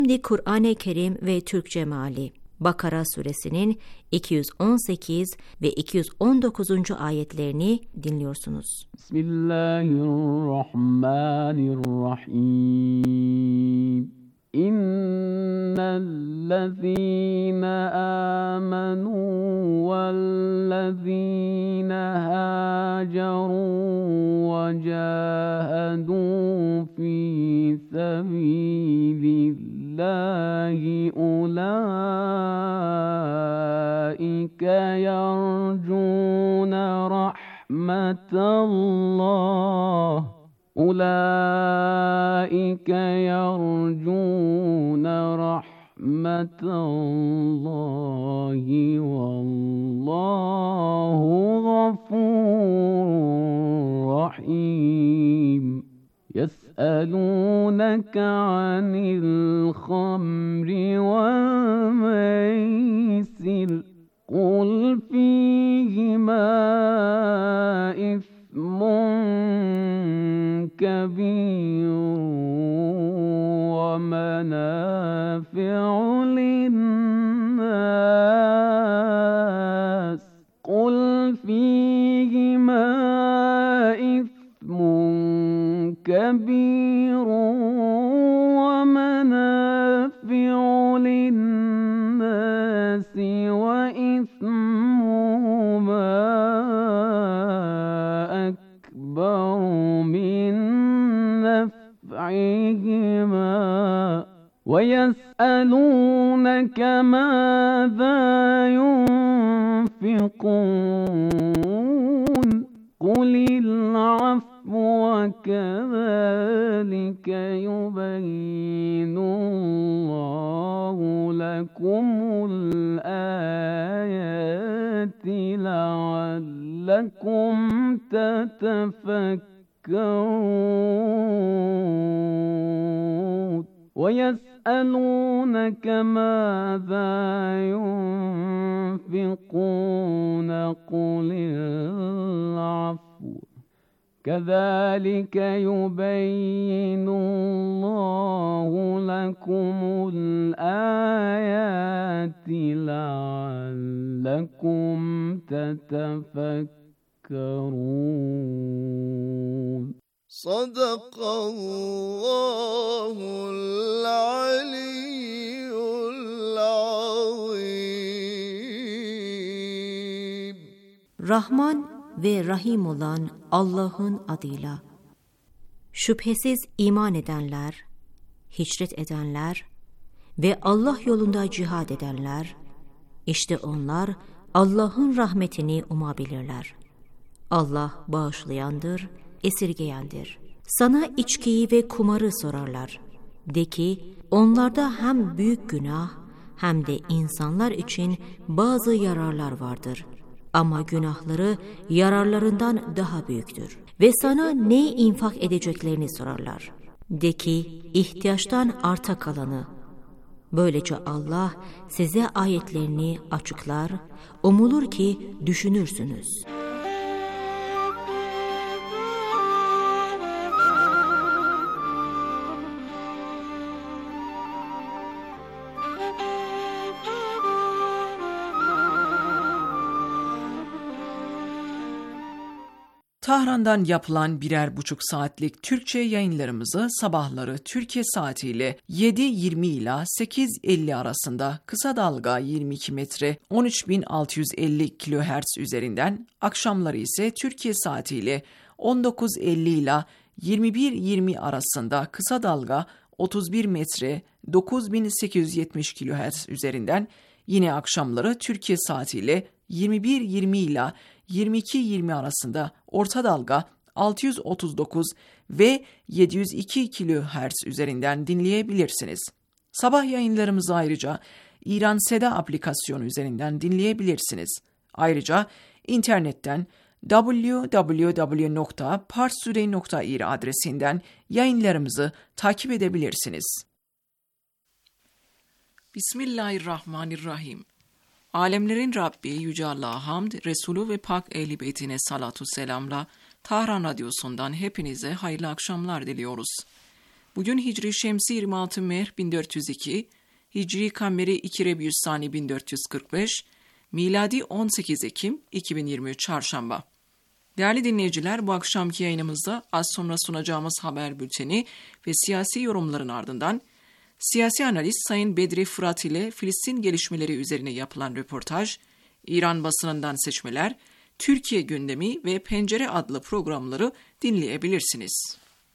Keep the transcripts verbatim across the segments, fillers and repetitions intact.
Şimdi Kur'an-ı Kerim ve Türkçe meali. Bakara suresinin iki yüz on sekiz ve iki yüz on dokuzuncu ayetlerini dinliyorsunuz. Bismillahirrahmanirrahim. İnnellezîne âmenû vellezîne hâcerû ve câhedû fî sebîlillâhi ulâike yercûne rahmetallah. Ulaike yercûne rahmetallahi vallahu gafurur rahim. Yes'elûneke anil khamri vel meysir. Kul fîhimâ ismun كبير ومنافع للناس قل فيهما إثم كبير ومنافع للناس وإثمهما أكبر من نفعهما ويسألونك ماذا ينفقون قل العفو كذلك يبين الله لكم الآيات لعلكم تتفكرون ويسألونك ماذا ينفقون قل العفو كذلك يبين الله لكم الآيات لعلكم تتفكرون. صدق الله العلي العظيم. Rahman ve Rahim olan Allah'ın adıyla. Şüphesiz iman edenler, hicret edenler ve Allah yolunda cihad edenler, işte onlar Allah'ın rahmetini umabilirler. Allah bağışlayandır, esirgeyendir. Sana içkiyi ve kumarı sorarlar. De ki, onlarda hem büyük günah hem de insanlar için bazı yararlar vardır. Ama günahları yararlarından daha büyüktür. Ve sana ne infak edeceklerini sorarlar. De ki, ihtiyaçtan arta kalanı. Böylece Allah size ayetlerini açıklar, umulur ki düşünürsünüz. Tahran'dan yapılan birer buçuk saatlik Türkçe yayınlarımızı sabahları Türkiye saatiyle yedi yirmi ila sekiz elli arasında kısa dalga yirmi iki metre on üç bin altı yüz elli kilohertz üzerinden, akşamları ise Türkiye saatiyle on dokuz elli ila yirmi bir yirmi arasında kısa dalga otuz bir metre dokuz bin sekiz yüz yetmiş kilohertz üzerinden, yine akşamları Türkiye saatiyle yirmi bir yirmi ila yirmi iki yirmi arasında orta dalga altı yüz otuz dokuz ve yedi yüz iki kilohertz üzerinden dinleyebilirsiniz. Sabah yayınlarımızı ayrıca İran Seda aplikasyonu üzerinden dinleyebilirsiniz. Ayrıca internetten double-u double-u double-u nokta parstoday nokta ir adresinden yayınlarımızı takip edebilirsiniz. Bismillahirrahmanirrahim. Alemlerin Rabbi Yüce Allah'a hamd, Resulü ve Pak Ehl-i Beytine salatu selamla Tahran Radyosu'ndan hepinize hayırlı akşamlar diliyoruz. Bugün Hicri Şemsi yirmi altı Mehr bin dört yüz iki, Hicri Kameri iki Rebiüssani bin dört yüz kırk beş, Miladi on sekiz Ekim iki bin yirmi üç Çarşamba. Değerli dinleyiciler, bu akşamki yayınımızda az sonra sunacağımız haber bülteni ve siyasi yorumların ardından siyasi analist Sayın Bedri Fırat ile Filistin gelişmeleri üzerine yapılan röportaj, İran basınından seçmeler, Türkiye gündemi ve Pencere adlı programları dinleyebilirsiniz.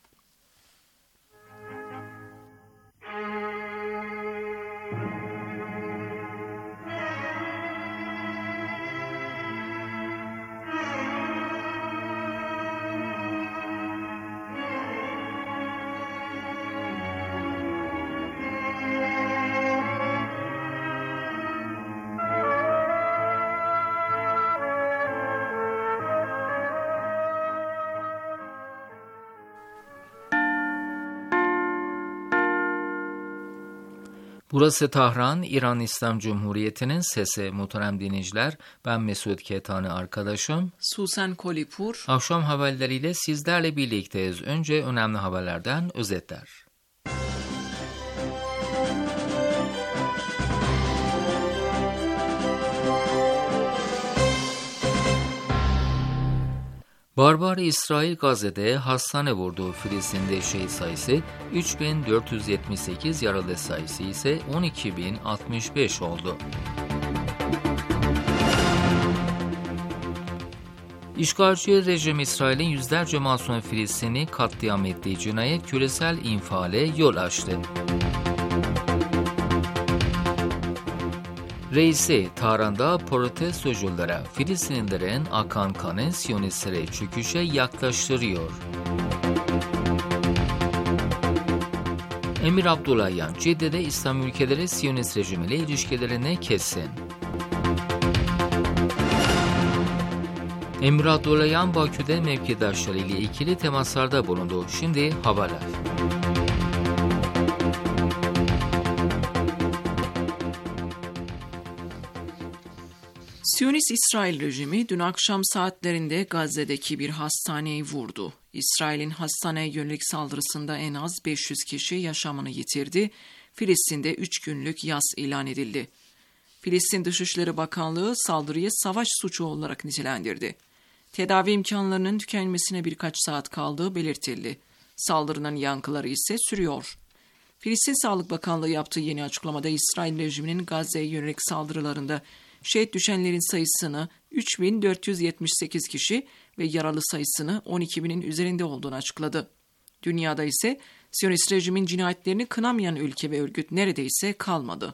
Burası Tahran, İran İslam Cumhuriyeti'nin sesi. Muhterem dinleyiciler, ben Mesut Ketani arkadaşım Susan Kolipur. Akşam haberleriyle sizlerle birlikteyiz. Önce önemli haberlerden özetler. Barbar İsrail Gazze'de hastane vurdu. Filistin'de şehit sayısı üç bin dört yüz yetmiş sekiz, yaralı sayısı ise on iki bin altmış beş oldu. İşgalci rejim İsrail'in yüzlerce masum Filistin'i katliam ettiği cinayet küresel infiale yol açtı. Reisi Tahran'da protestoculara Filistinlilerin akan kanı Siyonistlere çöküşe yaklaştırıyor. Emir Abdullahian, Cidde'de İslam ülkeleri Siyonist rejimiyle ilişkilerini kessin. Emir Abdullahian, Bakü'de mevkidaşları ile ikili temaslarda bulundu. Şimdi haberler. Siyonist İsrail rejimi dün akşam saatlerinde Gazze'deki bir hastaneyi vurdu. İsrail'in hastaneye yönelik saldırısında en az beş yüz kişi yaşamını yitirdi. Filistin'de üç günlük yas ilan edildi. Filistin Dışişleri Bakanlığı saldırıyı savaş suçu olarak nitelendirdi. Tedavi imkanlarının tükenmesine birkaç saat kaldığı belirtildi. Saldırının yankıları ise sürüyor. Filistin Sağlık Bakanlığı yaptığı yeni açıklamada İsrail rejiminin Gazze'ye yönelik saldırılarında şehit düşenlerin sayısını üç bin dört yüz yetmiş sekiz kişi ve yaralı sayısını on iki binin üzerinde olduğunu açıkladı. Dünyada ise Siyonist rejimin cinayetlerini kınamayan ülke ve örgüt neredeyse kalmadı.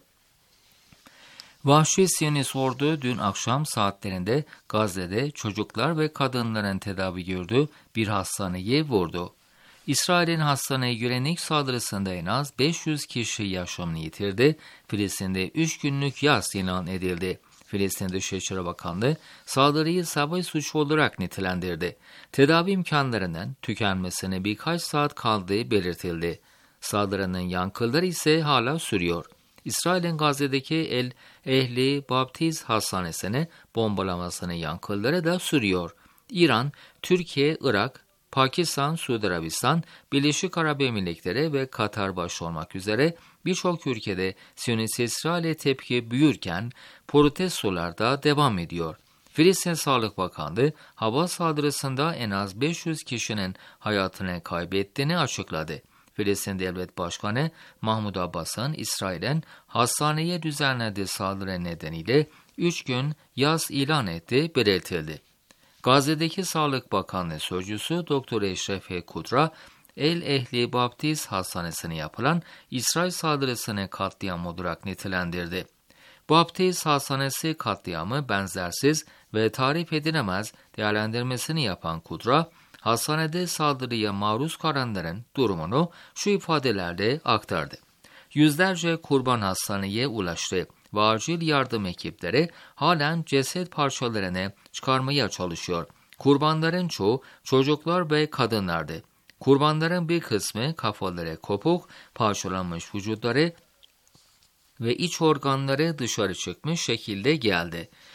Vahşi Siyonist ordu dün akşam saatlerinde Gazze'de çocuklar ve kadınların tedavi gördüğü bir hastaneyi vurdu. İsrail'in hastaneye yönelik saldırısında en az beş yüz kişi yaşamını yitirdi. Filistin'de üç günlük yas ilan edildi. Filistin Dışişleri Bakanlığı saldırıyı savaş suçu olarak nitelendirdi. Tedavi imkanlarının tükenmesine birkaç saat kaldığı belirtildi. Saldırının yankıları ise hala sürüyor. İsrail'in Gazze'deki El Ehli Baptiz Hastanesi'ne bombalamasının yankıları da sürüyor. İran, Türkiye, Irak, Pakistan, Suudi Arabistan, Birleşik Arap Emirlikleri ve Katar başta olmak üzere birçok ülkede Siyonist İsrail'e tepki büyürken protestolar da devam ediyor. Filistin Sağlık Bakanlığı hava saldırısında en az beş yüz kişinin hayatını kaybettiğini açıkladı. Filistin Devlet Başkanı Mahmud Abbas'ın İsrail'in hastaneye düzenlediği saldırı nedeniyle üç gün yas ilan ettiği belirtildi. Gazze'deki Sağlık Bakanlığı Sözcüsü Doktor Eşref Kudra, El Ehli Baptiz Hastanesi'ne yapılan İsrail saldırısını katliam olarak nitelendirdi. Baptiz Hastanesi katliamı benzersiz ve tarif edilemez değerlendirmesini yapan Kudra, hastanede saldırıya maruz kalanların durumunu şu ifadelerle aktardı. Yüzlerce kurban hastaneye ulaştı ve acil yardım ekipleri halen ceset parçalarını çıkarmaya çalışıyor. Kurbanların çoğu çocuklar ve kadınlardı. Kurbanların bir kısmı kafaları kopuk, parçalanmış vücutları ve iç organları dışarı çıkmış şekilde geldi.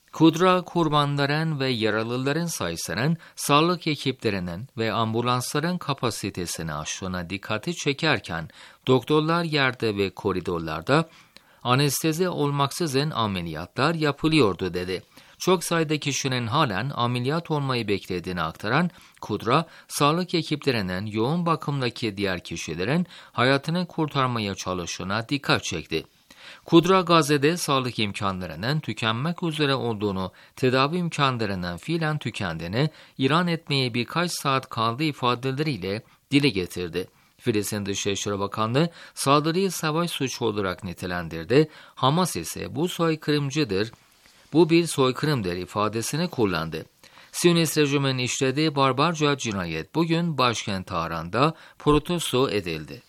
Kudra, kurbanların ve yaralıların sayısının sağlık ekiplerinin ve ambulansların kapasitesini aştığına dikkati çekerken, doktorlar yerde ve koridorlarda anestezi olmaksızın ameliyatlar yapılıyordu dedi. Çok sayıda kişinin halen ameliyat olmayı beklediğini aktaran Kudra, sağlık ekiplerinin yoğun bakımdaki diğer kişilerin hayatını kurtarmaya çalıştığına dikkat çekti. Kudra, Gazze'de sağlık imkanlarının tükenmek üzere olduğunu, tedavi imkanlarının fiilen tükendiğini, İran etmeye birkaç saat kaldığı ifadeleriyle dile getirdi. Filistin Dışişleri Bakanlığı saldırıyı savaş suçu olarak nitelendirdi. Hamas ise bu soykırımcıdır, bu bir soykırımdır ifadesini kullandı. Siyonist rejimin işlediği barbarca cinayet bugün başkent Tahran'da protesto edildi.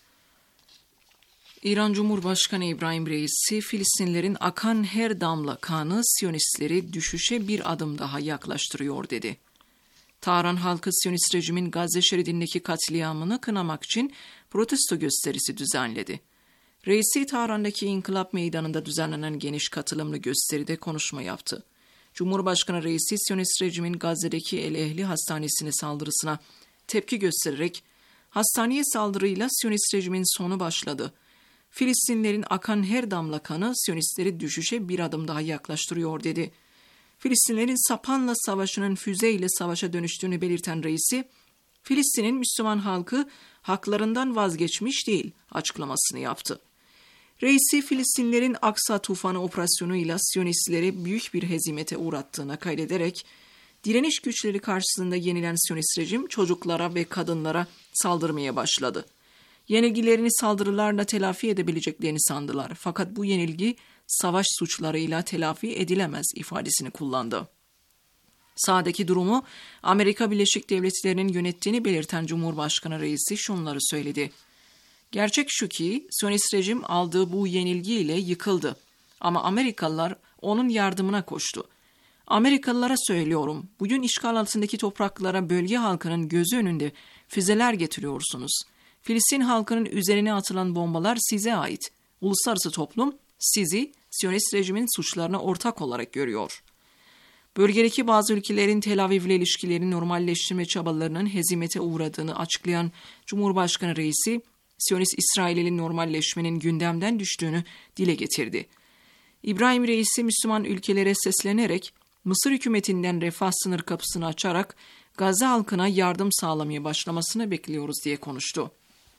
İran Cumhurbaşkanı İbrahim Reisi, Filistinlerin akan her damla kanı Siyonistleri düşüşe bir adım daha yaklaştırıyor dedi. Tahran halkı Siyonist rejimin Gazze şeridindeki katliamını kınamak için protesto gösterisi düzenledi. Reisi, Tahran'daki İnkılap Meydanı'nda düzenlenen geniş katılımlı gösteride konuşma yaptı. Cumhurbaşkanı Reisi, Siyonist rejimin Gazze'deki El Ehli Hastanesi'ne saldırısına tepki göstererek, hastaneye saldırıyla Siyonist rejimin sonu başladı. Filistinlerin akan her damla kanı Siyonistleri düşüşe bir adım daha yaklaştırıyor dedi. Filistinlerin sapanla savaşının füzeyle savaşa dönüştüğünü belirten reisi, Filistin'in Müslüman halkı haklarından vazgeçmiş değil açıklamasını yaptı. Reisi, Filistinlerin Aksa Tufanı operasyonuyla Siyonistleri büyük bir hezimete uğrattığına kaydederek, direniş güçleri karşısında yenilen Siyonist rejim çocuklara ve kadınlara saldırmaya başladı. Yenilgilerini saldırılarla telafi edebileceklerini sandılar. Fakat bu yenilgi savaş suçlarıyla telafi edilemez ifadesini kullandı. Sahadaki durumu Amerika Birleşik Devletleri'nin yönettiğini belirten Cumhurbaşkanı Reisi şunları söyledi. Gerçek şu ki Siyonist rejim aldığı bu yenilgiyle yıkıldı. Ama Amerikalılar onun yardımına koştu. Amerikalılara söylüyorum, bugün işgal altındaki topraklara bölge halkının gözü önünde füzeler getiriyorsunuz. Filistin halkının üzerine atılan bombalar size ait. Uluslararası toplum sizi Siyonist rejimin suçlarına ortak olarak görüyor. Bölgedeki bazı ülkelerin Tel Aviv'le ilişkilerini normalleştirme çabalarının hezimete uğradığını açıklayan Cumhurbaşkanı Reisi, Siyonist İsrail'in normalleşmenin gündemden düştüğünü dile getirdi. İbrahim Reisi, Müslüman ülkelere seslenerek Mısır hükümetinden refah sınır kapısını açarak Gazze halkına yardım sağlamaya başlamasını bekliyoruz diye konuştu.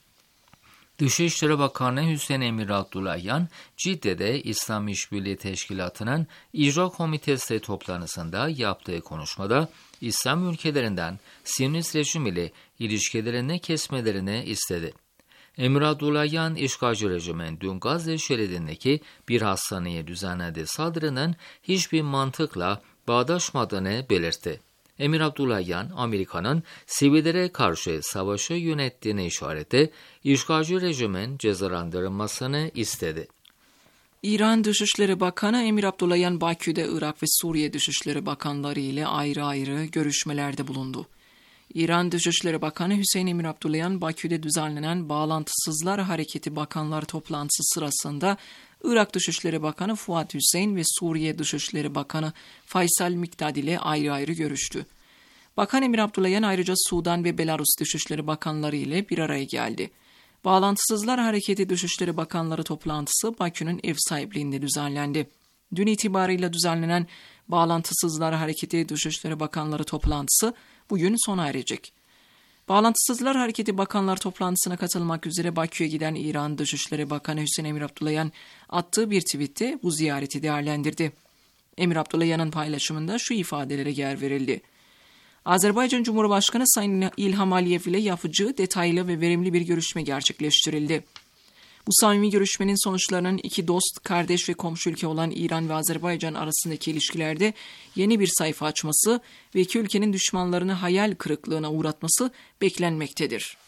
Dışişleri Bakanı Hüseyin Emir Abdullahian, Cidde'de İslam İşbirliği Teşkilatı'nın İcra Komitesi toplantısında yaptığı konuşmada İslam ülkelerinden Siyonist rejim ile ilişkilerini kesmelerini istedi. Emir Abdullahian, işgalci rejimin dün Gazze şeridindeki bir hastaneye düzenlediği saldırının hiçbir mantıkla bağdaşmadığını belirtti. Emir Abdullahian, Amerika'nın sivillere karşı savaşı yönettiğine işareti, işgalci rejimin cezalandırılmasını istedi. İran Dışişleri Bakanı Emir Abdullahian, Bakü'de Irak ve Suriye Dışişleri Bakanları ile ayrı ayrı görüşmelerde bulundu. İran Dışişleri Bakanı Hüseyin Emir Abdullahian, Bakü'de düzenlenen Bağlantısızlar Hareketi Bakanlar toplantısı sırasında Irak Dışişleri Bakanı Fuat Hüseyin ve Suriye Dışişleri Bakanı Faysal Mikdad ile ayrı ayrı görüştü. Bakan Emir Abdullahian ayrıca Sudan ve Belarus Dışişleri Bakanları ile bir araya geldi. Bağlantısızlar Hareketi Dışişleri Bakanları toplantısı Bakü'nün ev sahipliğinde düzenlendi. Dün itibarıyla düzenlenen Bağlantısızlar Hareketi Dışişleri Bakanları toplantısı bugün sona erecek. Bağlantısızlar Hareketi Bakanlar toplantısına katılmak üzere Bakü'ye giden İran Dışişleri Bakanı Hüseyin Emir Abdullahian attığı bir tweette bu ziyareti değerlendirdi. Emir Abdullahian'ın paylaşımında şu ifadelere yer verildi. Azerbaycan Cumhurbaşkanı Sayın İlham Aliyev ile yapıcı, detaylı ve verimli bir görüşme gerçekleştirildi. Bu samimi görüşmenin sonuçlarının iki dost, kardeş ve komşu ülke olan İran ve Azerbaycan arasındaki ilişkilerde yeni bir sayfa açması ve iki ülkenin düşmanlarını hayal kırıklığına uğratması beklenmektedir.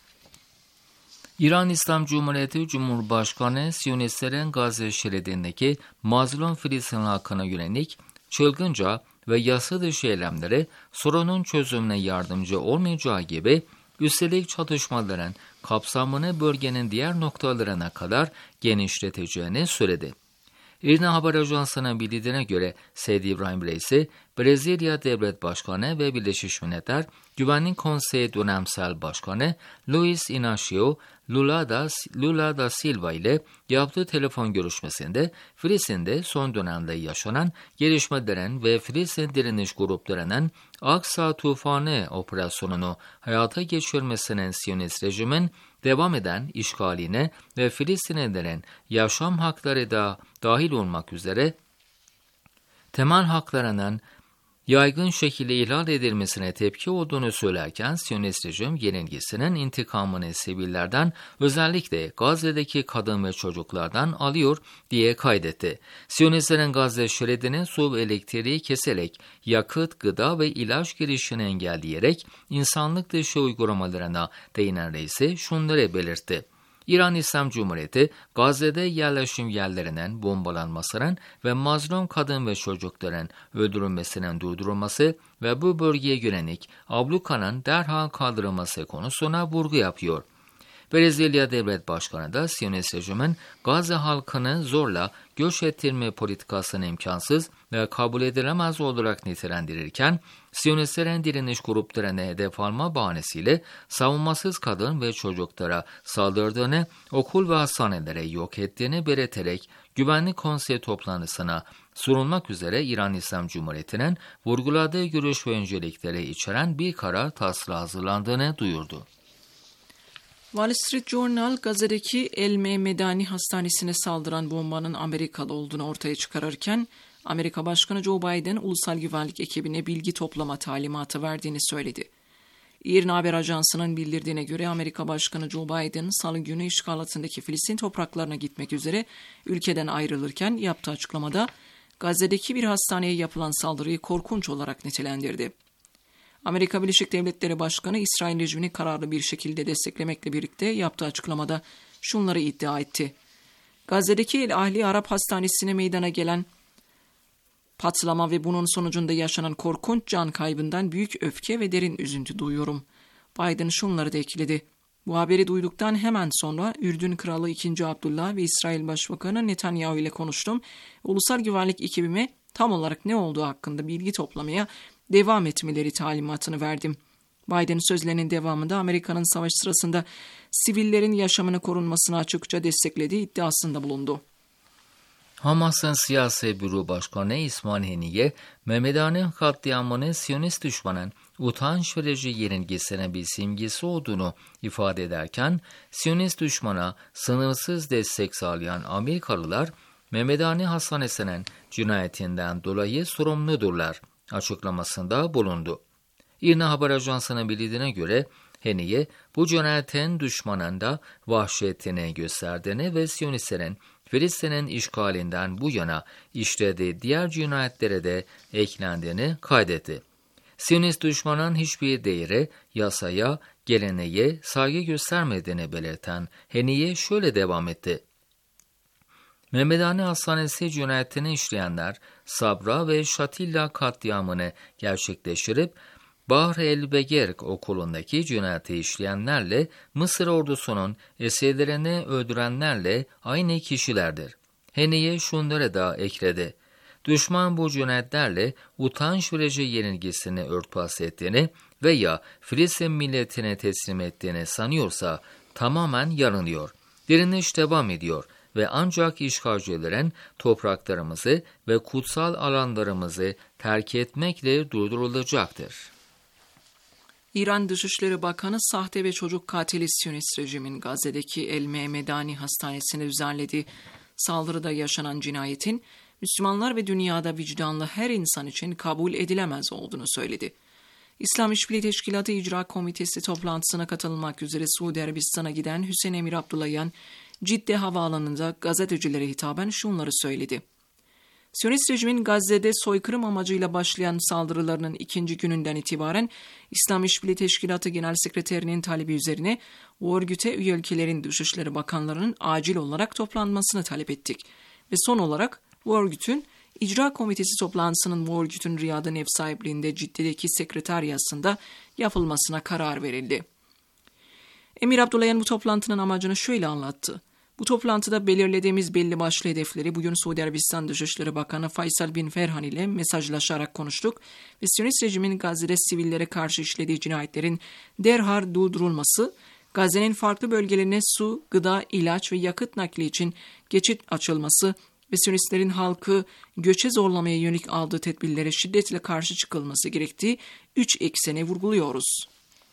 İran İslam Cumhuriyeti Cumhurbaşkanı, Siyonistlerin Gazze şeridindeki mazlum Filistin halkına yönelik çılgınca ve yasa dışı eylemleri sorunun çözümüne yardımcı olmayacağı gibi, üstelik çatışmaların kapsamını bölgenin diğer noktalarına kadar genişleteceğini söyledi. İRNA Haber Ajansı'nın bildirdiğine göre Seydi İbrahim Reisi, Brezilya Devlet Başkanı ve Birleşmiş Milletler Güvenlik Konseyi Dönemsel Başkanı Luis Inacio Lula da, Lula da Silva ile yaptığı telefon görüşmesinde Filistin'de son dönemde yaşanan gelişmelerin ve Filistin direniş gruplarının Aksa Tufanı operasyonunu hayata geçirmesinin Siyonist rejimin devam eden işgaline ve Filistinlilerin yaşam hakları da dahil olmak üzere temel haklarının yaygın şekilde ihlal edilmesine tepki olduğunu söylerken Siyonist rejim yenilgisinin intikamını sivillerden, özellikle Gazze'deki kadın ve çocuklardan alıyor diye kaydetti. Siyonistlerin Gazze şeridinin su ve elektriği keserek yakıt, gıda ve ilaç girişini engelleyerek insanlık dışı uygulamalarına değinen reisi şunları belirtti. İran İslam Cumhuriyeti, Gazze'de yerleşim yerlerinin bombalanmasının ve mazlum kadın ve çocukların öldürülmesinin durdurulması ve bu bölgeye yönelik ablukanın derhal kaldırılması konusuna vurgu yapıyor. Brezilya Devlet Başkanı da Siyonist rejimin Gazze halkını zorla göç ettirme politikasını imkansız ve kabul edilemez olarak nitelendirirken, Siyonistlerin direniş gruplarına hedef alma bahanesiyle savunmasız kadın ve çocuklara saldırdığını, okul ve hastanelere yok ettiğini belirterek Güvenlik Konseyi toplantısına sunulmak üzere İran İslam Cumhuriyeti'nin vurguladığı görüş ve öncelikleri içeren bir karar taslağı hazırlandığını duyurdu. Wall Street Journal, Gazze'deki El Medani Hastanesi'ne saldıran bombanın Amerikalı olduğunu ortaya çıkarırken, Amerika Başkanı Joe Biden, ulusal güvenlik ekibine bilgi toplama talimatı verdiğini söyledi. İRNA Haber Ajansı'nın bildirdiğine göre Amerika Başkanı Joe Biden, Salı günü işgal altındaki Filistin topraklarına gitmek üzere ülkeden ayrılırken yaptığı açıklamada, Gazze'deki bir hastaneye yapılan saldırıyı korkunç olarak nitelendirdi. Amerika Birleşik Devletleri Başkanı, İsrail rejimini kararlı bir şekilde desteklemekle birlikte yaptığı açıklamada şunları iddia etti. Gazze'deki El Ahli Arap Hastanesi'ne meydana gelen patlama ve bunun sonucunda yaşanan korkunç can kaybından büyük öfke ve derin üzüntü duyuyorum. Biden şunları da ekledi. Bu haberi duyduktan hemen sonra Ürdün Kralı ikinci. Abdullah ve İsrail Başbakanı Netanyahu ile konuştum. Ulusal güvenlik ekibime tam olarak ne olduğu hakkında bilgi toplamaya devam etmeleri talimatını verdim. Biden sözlerinin devamında Amerika'nın savaş sırasında sivillerin yaşamını korunmasını açıkça desteklediği iddiasında bulundu. Hamas'ın siyasi büro başkanı İsmail Haniye, Mehmedani katliamının Siyonist düşmanın utanç verici yenilgisine bir simgesi olduğunu ifade ederken, Siyonist düşmana sınırsız destek sağlayan Amerikalılar, Mehmedani Hastanesi'nin cinayetinden dolayı sorumludurlar açıklamasında bulundu. İRNA Haber Ajansı'nın bildirdiğine göre, Haniye, bu cinayetin düşmanın da vahşetini gösterdiğini ve Siyonistlerin Filistin'in işgalinden bu yana işlediği diğer cinayetlere de eklendiğini kaydetti. Siyonist düşmanın hiçbir değere, yasaya, geleneğe saygı göstermediğini belirten Haniye şöyle devam etti. Mehmedani Hastanesi cinayetini işleyenler, Sabra ve Şatilla katliamını gerçekleştirip, Bahr el-Begerk okulundaki cinayeti işleyenlerle Mısır ordusunun esirlerini öldürenlerle aynı kişilerdir. Haniye şunları da ekledi. Düşman bu cinayetlerle utanç verici yenilgisini örtbas ettiğini veya Filistin milletine teslim ettiğini sanıyorsa tamamen yanılıyor. Direniş devam ediyor ve ancak işgalcilerin topraklarımızı ve kutsal alanlarımızı terk etmekle durdurulacaktır. İran Dışişleri Bakanı, sahte ve çocuk katili Siyonist rejimin Gazze'deki El Medani Hastanesi'ne düzenlediği saldırıda yaşanan cinayetin, Müslümanlar ve dünyada vicdanlı her insan için kabul edilemez olduğunu söyledi. İslam İşbirliği Teşkilatı İcra Komitesi toplantısına katılmak üzere Suudi Arabistan'a giden Hüseyin Emir Abdullayan, Cidde Havaalanı'nda gazetecilere hitaben şunları söyledi. Siyonist rejimin Gazze'de soykırım amacıyla başlayan saldırılarının ikinci gününden itibaren İslam İşbirliği Teşkilatı Genel Sekreterinin talebi üzerine o örgüte üye ülkelerin Dışişleri Bakanlarının acil olarak toplanmasını talep ettik. Ve son olarak bu örgütün İcra Komitesi toplantısının bu örgütün Riyad'ın ev sahipliğinde Cidde'deki sekreteriyasında yapılmasına karar verildi. Emir Abdullayan bu toplantının amacını şöyle anlattı. Bu Bu toplantıda belirlediğimiz belli başlı hedefleri bugün Suudi Arabistan Dışişleri Bakanı Faysal bin Ferhan ile mesajlaşarak konuştuk ve Siyonist rejimin Gazze'de sivillere karşı işlediği cinayetlerin derhal durdurulması, Gazze'nin farklı bölgelerine su, gıda, ilaç ve yakıt nakli için geçit açılması ve Siyonistlerin halkı göçe zorlamaya yönelik aldığı tedbirlere şiddetle karşı çıkılması gerektiği üç ekseni vurguluyoruz.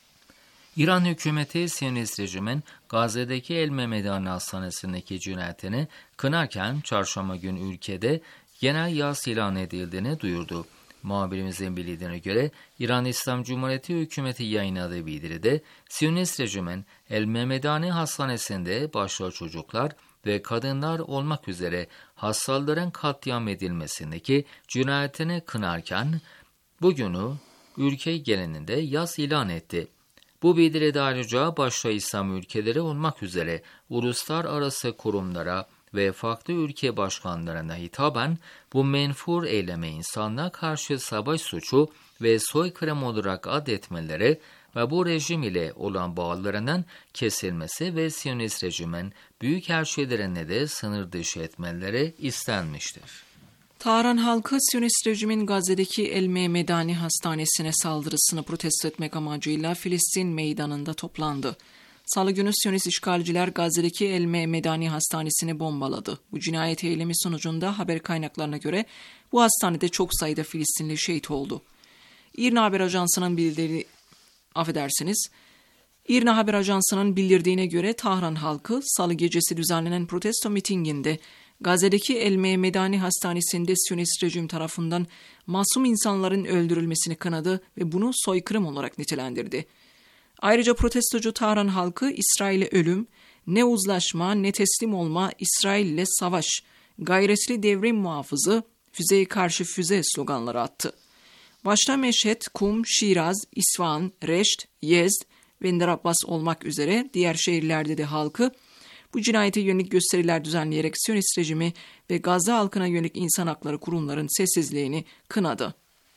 İran hükümeti Siyonist rejimin Gazze'deki El Memedani Hastanesi'ndeki cinayetini kınarken çarşamba günü ülkede genel yas ilan edildiğini duyurdu. Muhabirimizin bildiğine göre İran İslam Cumhuriyeti hükümeti yayınladığı bildiride Siyonist rejimin El Memedani Hastanesi'nde başta çocuklar ve kadınlar olmak üzere hastaların katliam edilmesindeki cinayetini kınarken bugünü ülke genelinde yas ilan etti. Bu bildiride ayrıca başta İslam ülkeleri olmak üzere uluslararası kurumlara ve farklı ülke başkanlarına hitaben bu menfur eyleme insanlığa karşı savaş suçu ve soykırım olarak adetmeleri ve bu rejim ile olan bağlarının kesilmesi ve Siyonist rejimin büyük elçilerine de sınır dışı etmeleri istenmiştir. Tahran halkı Siyonist rejimin Gazze'deki El Memedani Hastanesi'ne saldırısını protesto etmek amacıyla Filistin meydanında toplandı. Salı günü Siyonist işgalciler Gazze'deki El Memedani Hastanesi'ni bombaladı. Bu cinayet eylemi sonucunda haber kaynaklarına göre bu hastanede çok sayıda Filistinli şehit oldu. İRNA Haber Ajansı'nın bildirdiği, affedersiniz, İRNA Haber Ajansı'nın bildirdiğine göre Tahran halkı Salı gecesi düzenlenen protesto mitinginde Gazze'deki El Memedani Hastanesi'nde Siyonist rejim tarafından masum insanların öldürülmesini kınadı ve bunu soykırım olarak nitelendirdi. Ayrıca protestocu Tahran halkı İsrail'e ölüm, ne uzlaşma ne teslim olma, İsrail'le savaş, gayretli devrim muhafızı, füzeye karşı füze sloganları attı. Başta Meşhed, Kum, Şiraz, İsfahan, Reşt, Yezd ve Ender Abbas olmak üzere diğer şehirlerde de halkı bu cinayete yönelik gösteriler düzenleyerek Siyonist rejimi ve Gazze halkına yönelik insan hakları kurumların sessizliğini kınadı.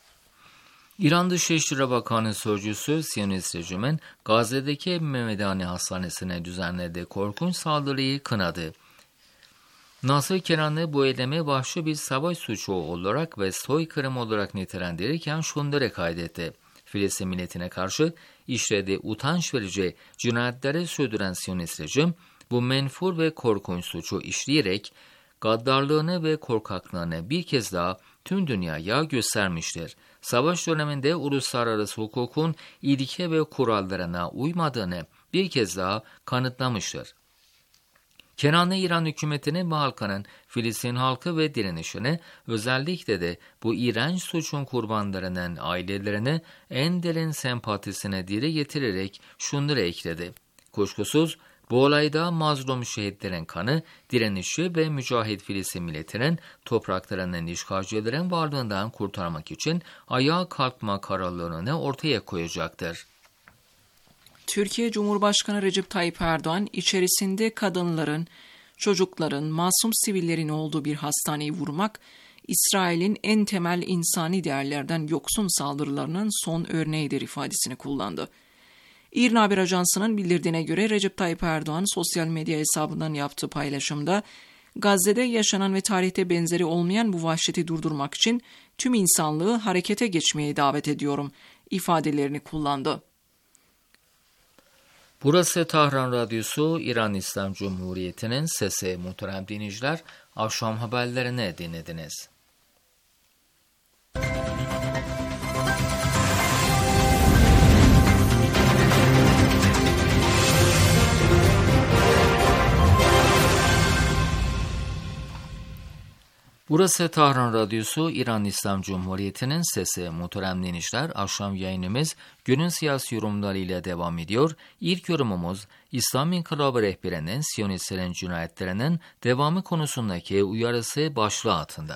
İran Dışişleri Bakanı Sözcüsü Siyonist rejimin Gazze'deki El Memedani Hastanesi'ne düzenlediği korkunç saldırıyı kınadı. Nasır Kenan'ı bu eylemi vahşi bir savaş suçu olarak ve soykırım olarak nitelendirirken şunları kaydetti. Filistin milletine karşı işlediği utanç verici cinayetleri sürdüren Siyonist rejim, bu menfur ve korkunç suçu işleyerek gaddarlığını ve korkaklığını bir kez daha tüm dünyaya göstermiştir. Savaş döneminde uluslararası hukukun ilke ve kurallarına uymadığını bir kez daha kanıtlamıştır. Kenanlı İran hükümetinin ve halkının Filistin halkı ve direnişine, özellikle de bu iğrenç suçun kurbanlarının ailelerine en derin sempatisine dile getirerek şunları ekledi. Kuşkusuz bu olayda mazlum şehitlerin kanı, direnişi ve mücahit Filistin milletinin topraklarının işgalcilerin varlığından kurtarmak için ayağa kalkma kararlılığını ortaya koyacaktır. Türkiye Cumhurbaşkanı Recep Tayyip Erdoğan, içerisinde kadınların, çocukların, masum sivillerin olduğu bir hastaneyi vurmak, İsrail'in en temel insani değerlerden yoksun saldırılarının son örneğidir ifadesini kullandı. İRNA Haber Ajansı'nın bildirdiğine göre Recep Tayyip Erdoğan sosyal medya hesabından yaptığı paylaşımda Gazze'de yaşanan ve tarihte benzeri olmayan bu vahşeti durdurmak için tüm insanlığı harekete geçmeye davet ediyorum ifadelerini kullandı. Burası Tahran Radyosu, İran İslam Cumhuriyeti'nin sesi. Muhterem dinleyiciler, akşam haberlerini dinlediniz. Burası Tahran Radyosu, İran İslam Cumhuriyeti'nin sesi. Muhterem dinleyiciler, akşam yayınımız günün siyasi yorumlarıyla devam ediyor. İlk yorumumuz İslam İnkılabı rehberinin Siyonistlerin cinayetlerinin devamı konusundaki uyarısı başlığı altında.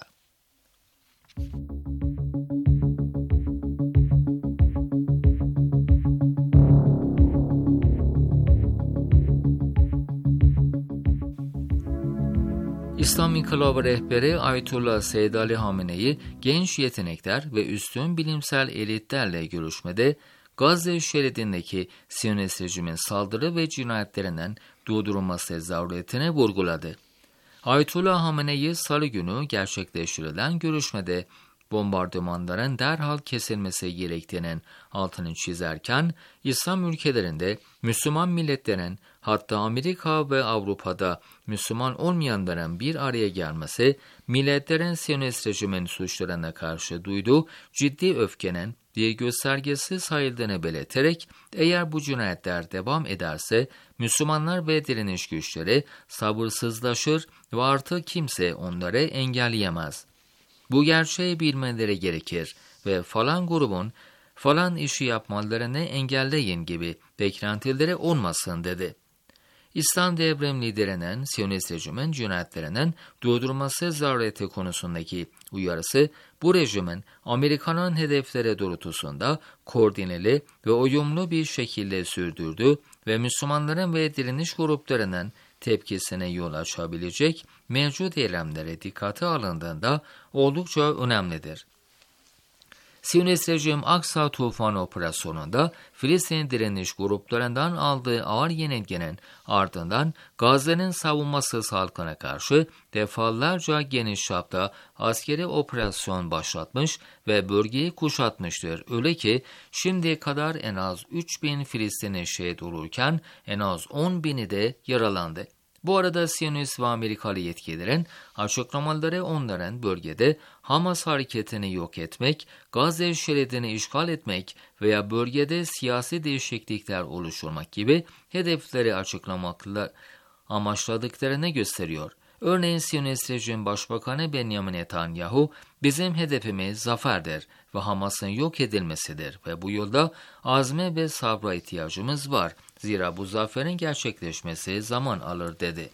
İslam İnkılabı rehberi Ayetullah Seyyid Ali Hamene'yi genç yetenekler ve üstün bilimsel elitlerle görüşmede Gazze şeridindeki Siyonist rejimin saldırı ve cinayetlerinden durdurulması zaruretine vurguladı. Ayetullah Hamenei Salı günü gerçekleştirilen görüşmede bombardımanların derhal kesilmesi gerektiğinin altını çizerken, İslam ülkelerinde Müslüman milletlerin, hatta Amerika ve Avrupa'da Müslüman olmayanların bir araya gelmesi, milletlerin Siyonist rejimin suçlarına karşı duyduğu ciddi öfkenin bir göstergesi sayıldığını belirterek, eğer bu cinayetler devam ederse, Müslümanlar ve direniş güçleri sabırsızlaşır ve artık kimse onları engelleyemez. Bu gerçeği bilmeleri gerekir ve falan grubun falan işi yapmalarını engelleyin gibi beklentileri olmasın dedi. İslam Devrim liderinin Siyonist rejimin cinayetlerinin durdurulması zarureti konusundaki uyarısı, bu rejimin Amerika'nın hedefleri doğrultusunda koordineli ve uyumlu bir şekilde sürdürdüğü ve Müslümanların ve direniş gruplarının tepkisine yol açabilecek mevcut eylemlere dikkate alındığında oldukça önemlidir. Siyonist rejim Aksa Tufan operasyonunda Filistin direniş gruplarından aldığı ağır yenilginin ardından Gazze'nin savunmasız halkına karşı defalarca geniş çapta askeri operasyon başlatmış ve bölgeyi kuşatmıştır. Öyle ki şimdiye kadar en az üç bin Filistinli şehit olurken en az on bini de yaralandı. Bu arada Siyonist ve Amerikalı yetkililerin açıklamaları onların bölgede Hamas hareketini yok etmek, Gazze şeridini işgal etmek veya bölgede siyasi değişiklikler oluşturmak gibi hedefleri açıklamakla amaçladıklarını gösteriyor. Örneğin Siyonist rejim Başbakanı Benjamin Netanyahu, bizim hedefimiz zaferdir ve Hamas'ın yok edilmesidir ve bu yolda azme ve sabra ihtiyacımız var. Zira bu zaferin gerçekleşmesi zaman alır dedi.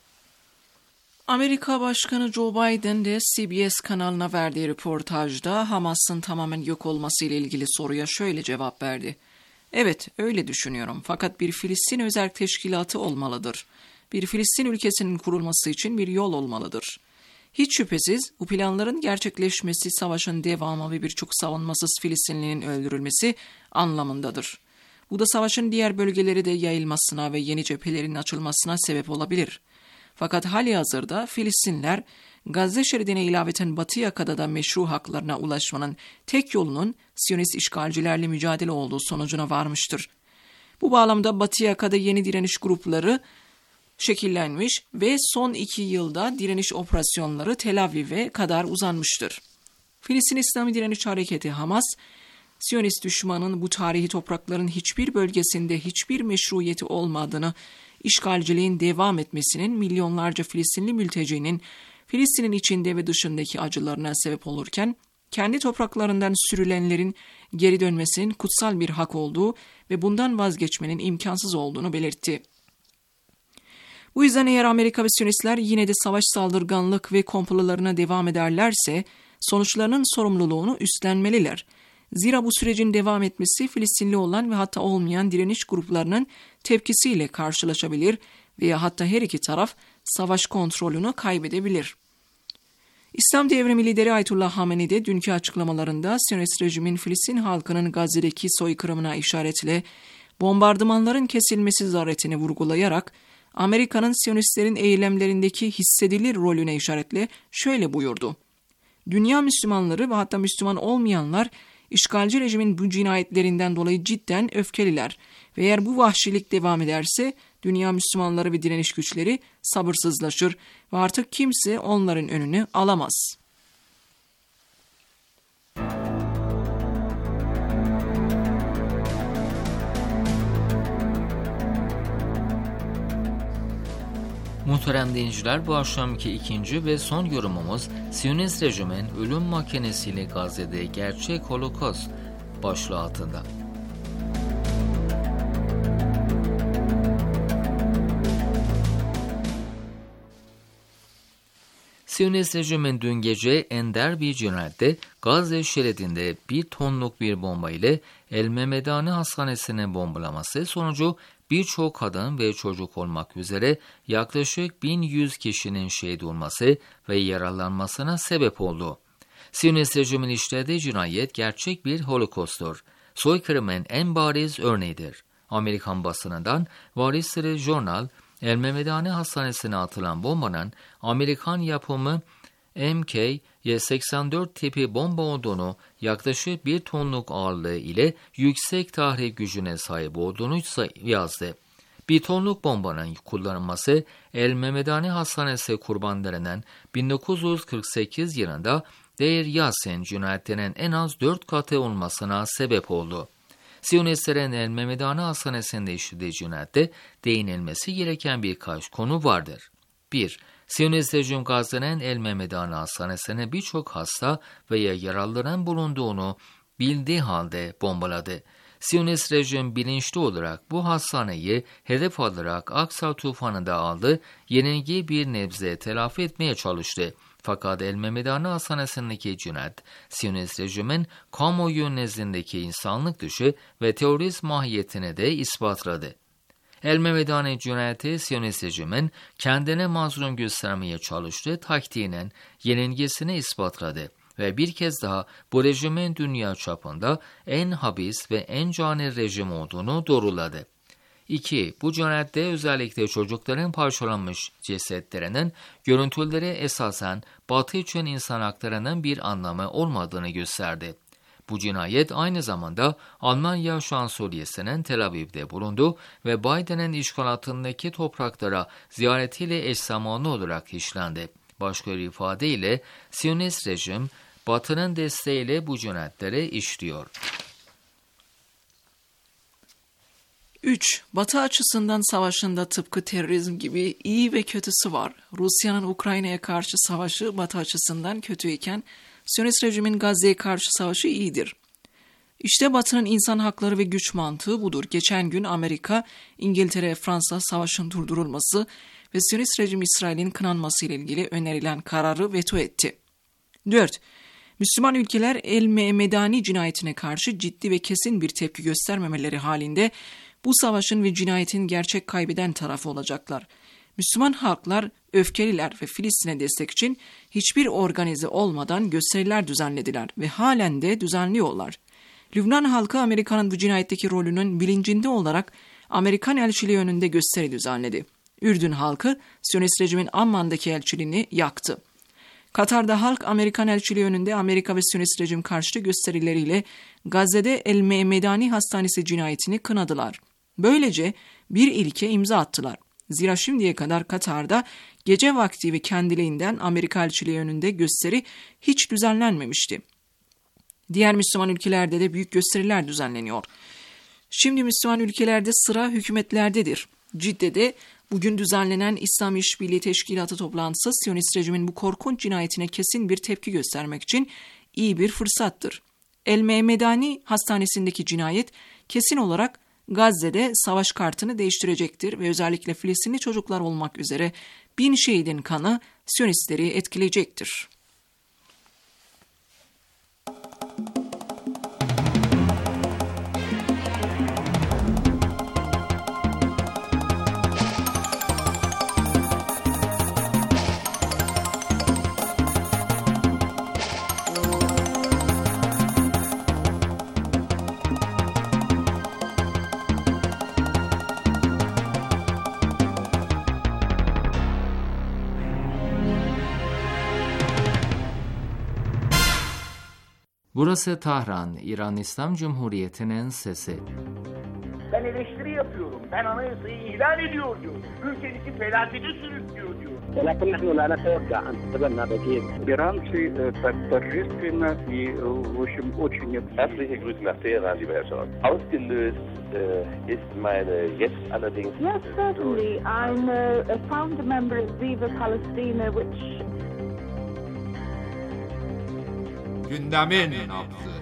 Amerika Başkanı Joe Biden de C B S kanalına verdiği röportajda Hamas'ın tamamen yok olması ile ilgili soruya şöyle cevap verdi. Evet, öyle düşünüyorum. Fakat bir Filistin özerk teşkilatı olmalıdır. Bir Filistin ülkesinin kurulması için bir yol olmalıdır. Hiç şüphesiz bu planların gerçekleşmesi, savaşın devamı ve birçok savunmasız Filistinlinin öldürülmesi anlamındadır. Bu da savaşın diğer bölgeleri de yayılmasına ve yeni cephelerin açılmasına sebep olabilir. Fakat halihazırda Filistinler, Gazze şeridine ilaveten Batı yakada da meşru haklarına ulaşmanın tek yolunun Siyonist işgalcilerle mücadele olduğu sonucuna varmıştır. Bu bağlamda Batı yakada yeni direniş grupları şekillenmiş ve son iki yılda direniş operasyonları Tel Aviv'e kadar uzanmıştır. Filistin İslami Direniş Hareketi Hamas, Siyonist düşmanın bu tarihi toprakların hiçbir bölgesinde hiçbir meşruiyeti olmadığını, işgalciliğin devam etmesinin milyonlarca Filistinli mültecinin Filistin'in içinde ve dışındaki acılarına sebep olurken, kendi topraklarından sürülenlerin geri dönmesinin kutsal bir hak olduğu ve bundan vazgeçmenin imkansız olduğunu belirtti. Bu yüzden eğer Amerika ve Siyonistler yine de savaş saldırganlık ve komplolarına devam ederlerse, sonuçlarının sorumluluğunu üstlenmeliler. Zira bu sürecin devam etmesi Filistinli olan ve hatta olmayan direniş gruplarının tepkisiyle karşılaşabilir veya hatta her iki taraf savaş kontrolünü kaybedebilir. İslam Devrimi lideri Ayetullah Hamenei de dünkü açıklamalarında Siyonist rejimin Filistin halkının Gazze'deki soykırımına işaretle bombardımanların kesilmesi zaruretini vurgulayarak Amerika'nın Siyonistlerin eylemlerindeki hissedilir rolüne işaretle şöyle buyurdu. Dünya Müslümanları ve hatta Müslüman olmayanlar işgalci rejimin bu cinayetlerinden dolayı cidden öfkeliler ve eğer bu vahşilik devam ederse dünya Müslümanları ve direniş güçleri sabırsızlaşır ve artık kimse onların önünü alamaz. Muhterem dinleyiciler, bu akşamki ikinci ve son yorumumuz Siyonist rejimin ölüm makinesiyle Gazze'de gerçek holokost başlığı altında. Siyonist rejimin dün gece ender bir cinayette Gazze şeridinde bir tonluk bir bomba ile El Memedani Hastanesi'nin bombalaması sonucu birçok kadın ve çocuk olmak üzere yaklaşık bin yüz kişinin şehit olması ve yaralanmasına sebep oldu. Siyonist rejimin işlediği cinayet gerçek bir holokosttur. soykırımın en bariz örneğidir. Amerikan basınından Wall Street Journal, El Memedani Hastanesi'ne atılan bombanın Amerikan yapımı M K seksen dört tipi bomba olduğunu, yaklaşık bir tonluk ağırlığı ile yüksek tahrik gücüne sahip olduğunu yazdı. Bir tonluk bombanın kullanılması El Memedani Hastanesi kurbanlarının bin dokuz yüz kırk sekiz yılında Deir Yassin cinayetlerinin en az dört katı olmasına sebep oldu. Siyonistlerin El Memedani Hastanesi'nde işlediği cinayette değinilmesi gereken birkaç konu vardır. bir. Siyonist rejim Gazze'nin El Memedani Hastanesi'ne birçok hasta veya yaralıların bulunduğunu bildiği halde bombaladı. Siyonist rejim bilinçli olarak bu hastaneyi hedef alarak Aksa tufanında aldı, yenilgiyi bir nebze telafi etmeye çalıştı. Fakat El Memedani Hastanesi'ndeki cinayet, Siyonist rejimin kamuoyu nezdindeki insanlık dışı ve terörist mahiyetini de ispatladı. El Memedani cinayeti, Siyonist rejimin kendine mazlum göstermeye çalıştığı taktiğinin yenilgisini ispatladı ve bir kez daha bu rejimin dünya çapında en habis ve en cani rejim olduğunu doğruladı. iki. Bu cinayette özellikle çocukların parçalanmış cesetlerinin görüntüleri esasen Batı için insan haklarının bir anlamı olmadığını gösterdi. Bu cinayet aynı zamanda Almanya Şansölyesi'nin Tel Aviv'de bulundu ve Biden'in işgal altındaki topraklara ziyaretiyle eş zamanlı olarak işlendi. Başka bir ifadeyle Siyonist rejim Batı'nın desteğiyle bu cinayetleri işliyor. üç. Batı açısından savaşında tıpkı terörizm gibi iyi ve kötüsü var. Rusya'nın Ukrayna'ya karşı savaşı Batı açısından kötüyken Siyonist rejimin Gazze'ye karşı savaşı iyidir. İşte Batı'nın insan hakları ve güç mantığı budur. Geçen gün Amerika, İngiltere ve Fransa savaşın durdurulması ve Siyonist rejim İsrail'in kınanması ile ilgili önerilen kararı veto etti. dört. Müslüman ülkeler El Memedani cinayetine karşı ciddi ve kesin bir tepki göstermemeleri halinde bu savaşın ve cinayetin gerçek kaybeden tarafı olacaklar. Müslüman halklar öfkeliler ve Filistin'e destek için hiçbir organize olmadan gösteriler düzenlediler ve halen de düzenliyorlar. Lübnan halkı Amerika'nın bu cinayetteki rolünün bilincinde olarak Amerikan elçiliği önünde gösteri düzenledi. Ürdün halkı Siyonist rejimin Amman'daki elçiliğini yaktı. Katar'da halk Amerikan elçiliği önünde Amerika ve Siyonist rejim karşıtı gösterileriyle Gazze'de El Memedani Hastanesi cinayetini kınadılar. Böylece bir ilke imza attılar. Zira şimdiye kadar Katar'da gece vakti ve kendiliğinden Amerika elçiliği önünde gösteri hiç düzenlenmemişti. Diğer Müslüman ülkelerde de büyük gösteriler düzenleniyor. Şimdi Müslüman ülkelerde sıra hükümetlerdedir. Cidde'de bugün düzenlenen İslam İşbirliği Teşkilatı toplantısı Siyonist rejimin bu korkunç cinayetine kesin bir tepki göstermek için iyi bir fırsattır. El Memedani Hastanesi'ndeki cinayet kesin olarak Gazze'de savaş kartını değiştirecektir ve özellikle Filistinli çocuklar olmak üzere bin şehidin kanı Siyonistleri etkileyecektir. Burası Tahran, İran İslam Cumhuriyeti'nin sesi. Ben eleştiri yapıyorum. Ben anayasayı ihlal ediyor diyor. Ülkenizi felakete sürüklüyor diyor. ولكن نحن لا نتوقع أن تتبنى بديل. Иранцы торжественно и, в общем, очень... Herzliche Grüße nach Teheran, lieber Herr Scholz. Ausgelöst äh, ist meine jetzt allerdings... Yes, certainly. I'm a, a founder member of Viva Palestina, which... Gündemin nabzı.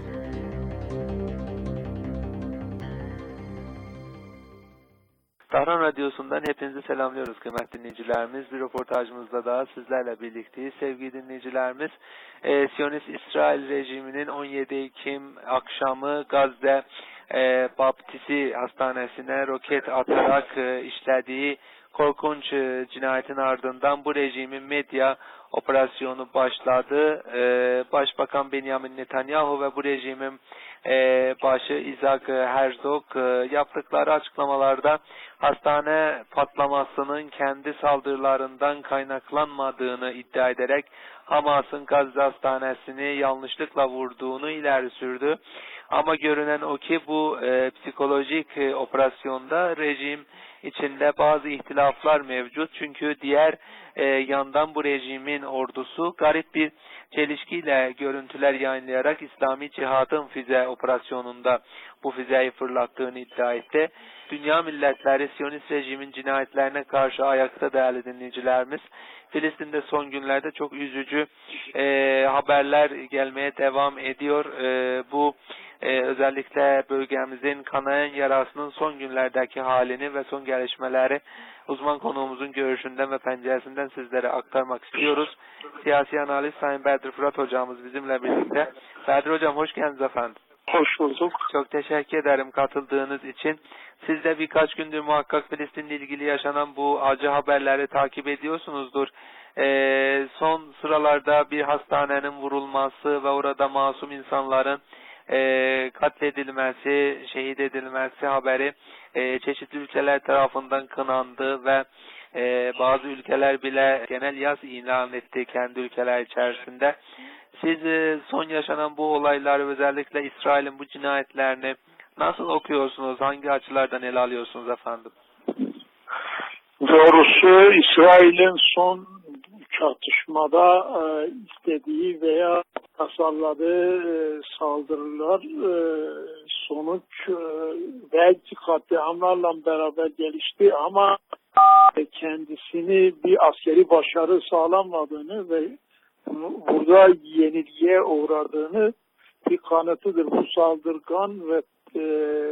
Tahran Radyosu'ndan hepinizi selamlıyoruz kıymetli dinleyicilerimiz. Bir röportajımızda daha sizlerle birlikteyiz. Sevgili dinleyicilerimiz, e, Siyonist İsrail rejiminin on yedi Ekim akşamı Gazze e, Baptisi Hastanesi'ne roket atarak e, işlediği korkunç e, cinayetin ardından bu rejimin medya operasyonu başladı. E, Başbakan Benjamin Netanyahu ve bu rejimin e, başı Isaac Herzog e, yaptıkları açıklamalarda hastane patlamasının kendi saldırılarından kaynaklanmadığını iddia ederek Hamas'ın Gazze hastanesini yanlışlıkla vurduğunu ileri sürdü. Ama görünen o ki bu e, psikolojik e, operasyonda rejim içinde bazı ihtilaflar mevcut. Çünkü diğer e, yandan bu rejimin ordusu garip bir çelişkiyle görüntüler yayınlayarak İslami Cihad'ın füze operasyonunda bu füzeyi fırlattığını iddia etti. Dünya milletleri Siyonist rejimin cinayetlerine karşı ayakta değerli dinleyicilerimiz. Filistin'de son günlerde çok üzücü e, haberler gelmeye devam ediyor. E, bu e, özellikle bölgemizin kanayan yarasının son günlerdeki halini ve son gelişmeleri uzman konuğumuzun görüşünden ve penceresinden sizlere aktarmak istiyoruz. Siyasi analist Sayın Bedir Fırat hocamız bizimle birlikte. Bedir hocam hoş geldiniz efendim. Hoş bulduk. Çok teşekkür ederim katıldığınız için. Siz de birkaç gündür muhakkak Filistin'le ilgili yaşanan bu acı haberleri takip ediyorsunuzdur. Ee, son sıralarda bir hastanenin vurulması ve orada masum insanların e, katledilmesi, şehit edilmesi haberi e, çeşitli ülkeler tarafından kınandı ve e, bazı ülkeler bile genel yas ilan etti kendi ülkeler içerisinde. Siz e, son yaşanan bu olayları, özellikle İsrail'in bu cinayetlerini nasıl okuyorsunuz? Hangi açılardan ele alıyorsunuz efendim? Doğrusu İsrail'in son çatışmada e, istediği veya tasarladığı e, saldırılar e, sonuç e, belki katliamlarla beraber gelişti ama e, kendisini bir askeri başarı sağlamadığını ve burada yenilgiye uğradığını bir kanıtıdır. Bu saldırgan ve e,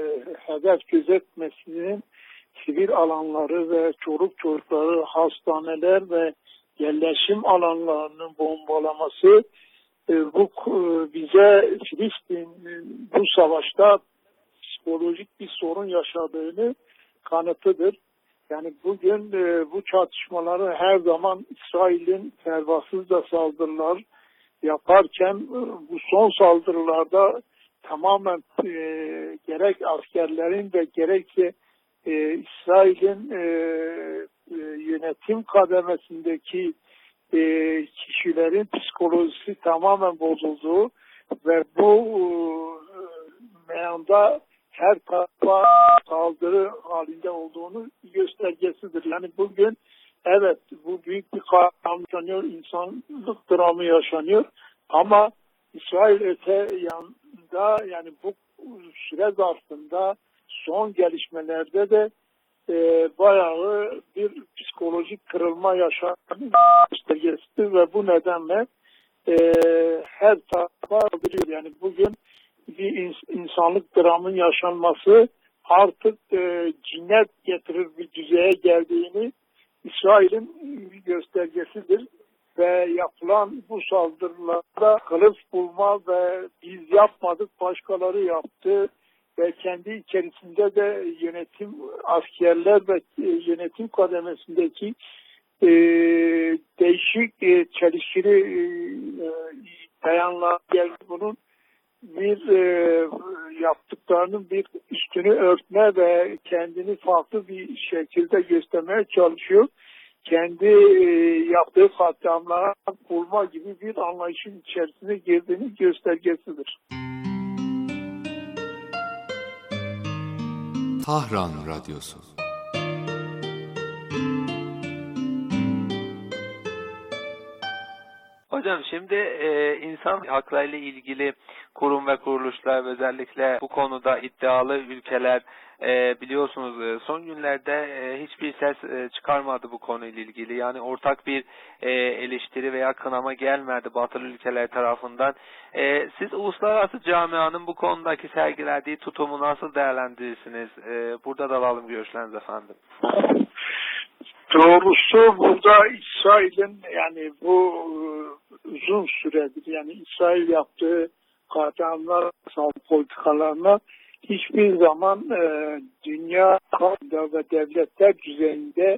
hedef gözetmesinin sivil alanları ve çocuk çocukları, hastaneler ve yerleşim alanlarının bombalaması e, bu e, bize Filistin bu savaşta psikolojik bir sorun yaşadığını kanıtıdır. Yani bugün e, bu çatışmaları her zaman İsrail'in pervasızca saldırılar yaparken e, bu son saldırılarda tamamen e, gerek askerlerin ve gerekse e, İsrail'in e, e, yönetim kademesindeki e, kişilerin psikolojisi tamamen bozulduğu ve bu e, meyanda her tarafa saldırı halinde olduğunu göstergesidir. Yani bugün evet bu büyük bir katliam yaşanıyor, insanlık dramı yaşanıyor ama İsrail öte yanda yani bu süre zarfında son gelişmelerde de e, bayağı bir psikolojik kırılma yaşanan göstergesidir ve bu nedenle e, her tarafa saldırıyor. Yani bugün bir insanlık dramın yaşanması artık e, cinnet getirir bir düzeye geldiğini İsrail'in göstergesidir ve yapılan bu saldırılarda kılıf bulma ve biz yapmadık başkaları yaptı ve kendi içerisinde de yönetim askerler ve yönetim kademesindeki e, değişik e, çelişkili e, beyanlar geldi. Bunun bir e, yaptıklarının bir üstünü örtme ve kendini farklı bir şekilde göstermeye çalışıyor. Kendi e, yaptığı katliamlara bulma gibi bir anlayışın içerisine girdiğinin göstergesidir. Tahran Radyosu. Hocam şimdi e, insan haklarıyla ilgili kurum ve kuruluşlar, özellikle bu konuda iddialı ülkeler e, biliyorsunuz e, son günlerde e, hiçbir ses e, çıkarmadı bu konuyla ilgili. Yani ortak bir e, eleştiri veya kınama gelmedi batılı ülkeler tarafından. E, siz uluslararası camianın bu konudaki sergilediği tutumu nasıl değerlendirirsiniz? E, burada da alalım görüşlerinizi efendim. Doğrusu burada İsrail'in yani bu uzun süredir yani İsrail yaptığı katliamlar politikalarına hiçbir zaman e, dünya ve devletler düzeyinde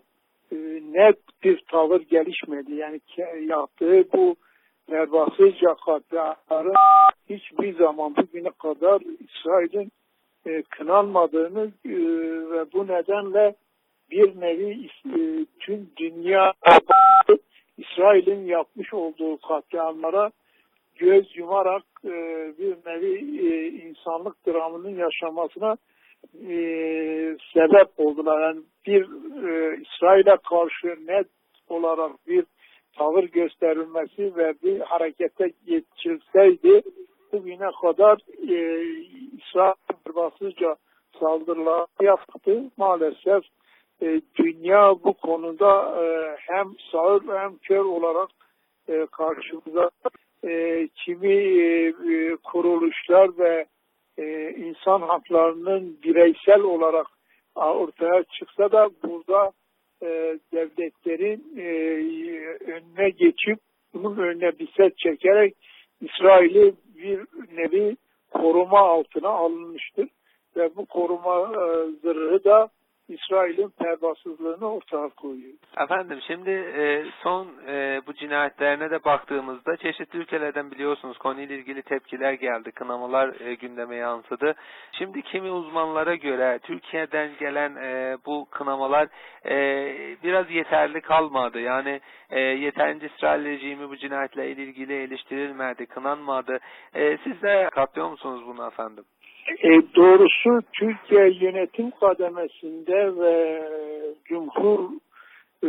net bir tavır gelişmedi. Yani yaptığı bu pervasızca katliamların hiçbir zaman bugüne kadar İsrail'in e, kınanmadığını e, ve bu nedenle bir nevi e, tüm dünya İsrail'in yapmış olduğu katliamlara göz yumarak e, bir nevi e, insanlık dramının yaşamasına e, sebep oldular. Yani bir e, İsrail'e karşı net olarak bir tavır gösterilmesi ve bir harekete geçilseydi bugüne kadar e, İsrail pervasızca saldırılar yaptı. Maalesef e, dünya bu konuda e, hem sağır hem kör olarak e, karşımıza e, kimi e, kuruluşlar ve e, insan haklarının bireysel olarak ortaya çıksa da burada e, devletlerin e, önüne geçip bunun önüne bir set çekerek İsrail'i bir nevi koruma altına alınmıştır. Ve bu koruma e, zırhı da İsrail'in pervasızlığını ortaya koyuyor. Efendim şimdi e, son e, bu cinayetlerine de baktığımızda çeşitli ülkelerden biliyorsunuz konuyla ilgili tepkiler geldi. Kınamalar e, gündeme yansıdı. Şimdi kimi uzmanlara göre Türkiye'den gelen e, bu kınamalar e, biraz yeterli kalmadı. Yani e, yeterince İsrail rejimi bu cinayetle ilgili eleştirilmedi, kınanmadı. E, siz de katlıyor musunuz bunu efendim? E, doğrusu Türkiye yönetim kademesinde ve Cumhur e,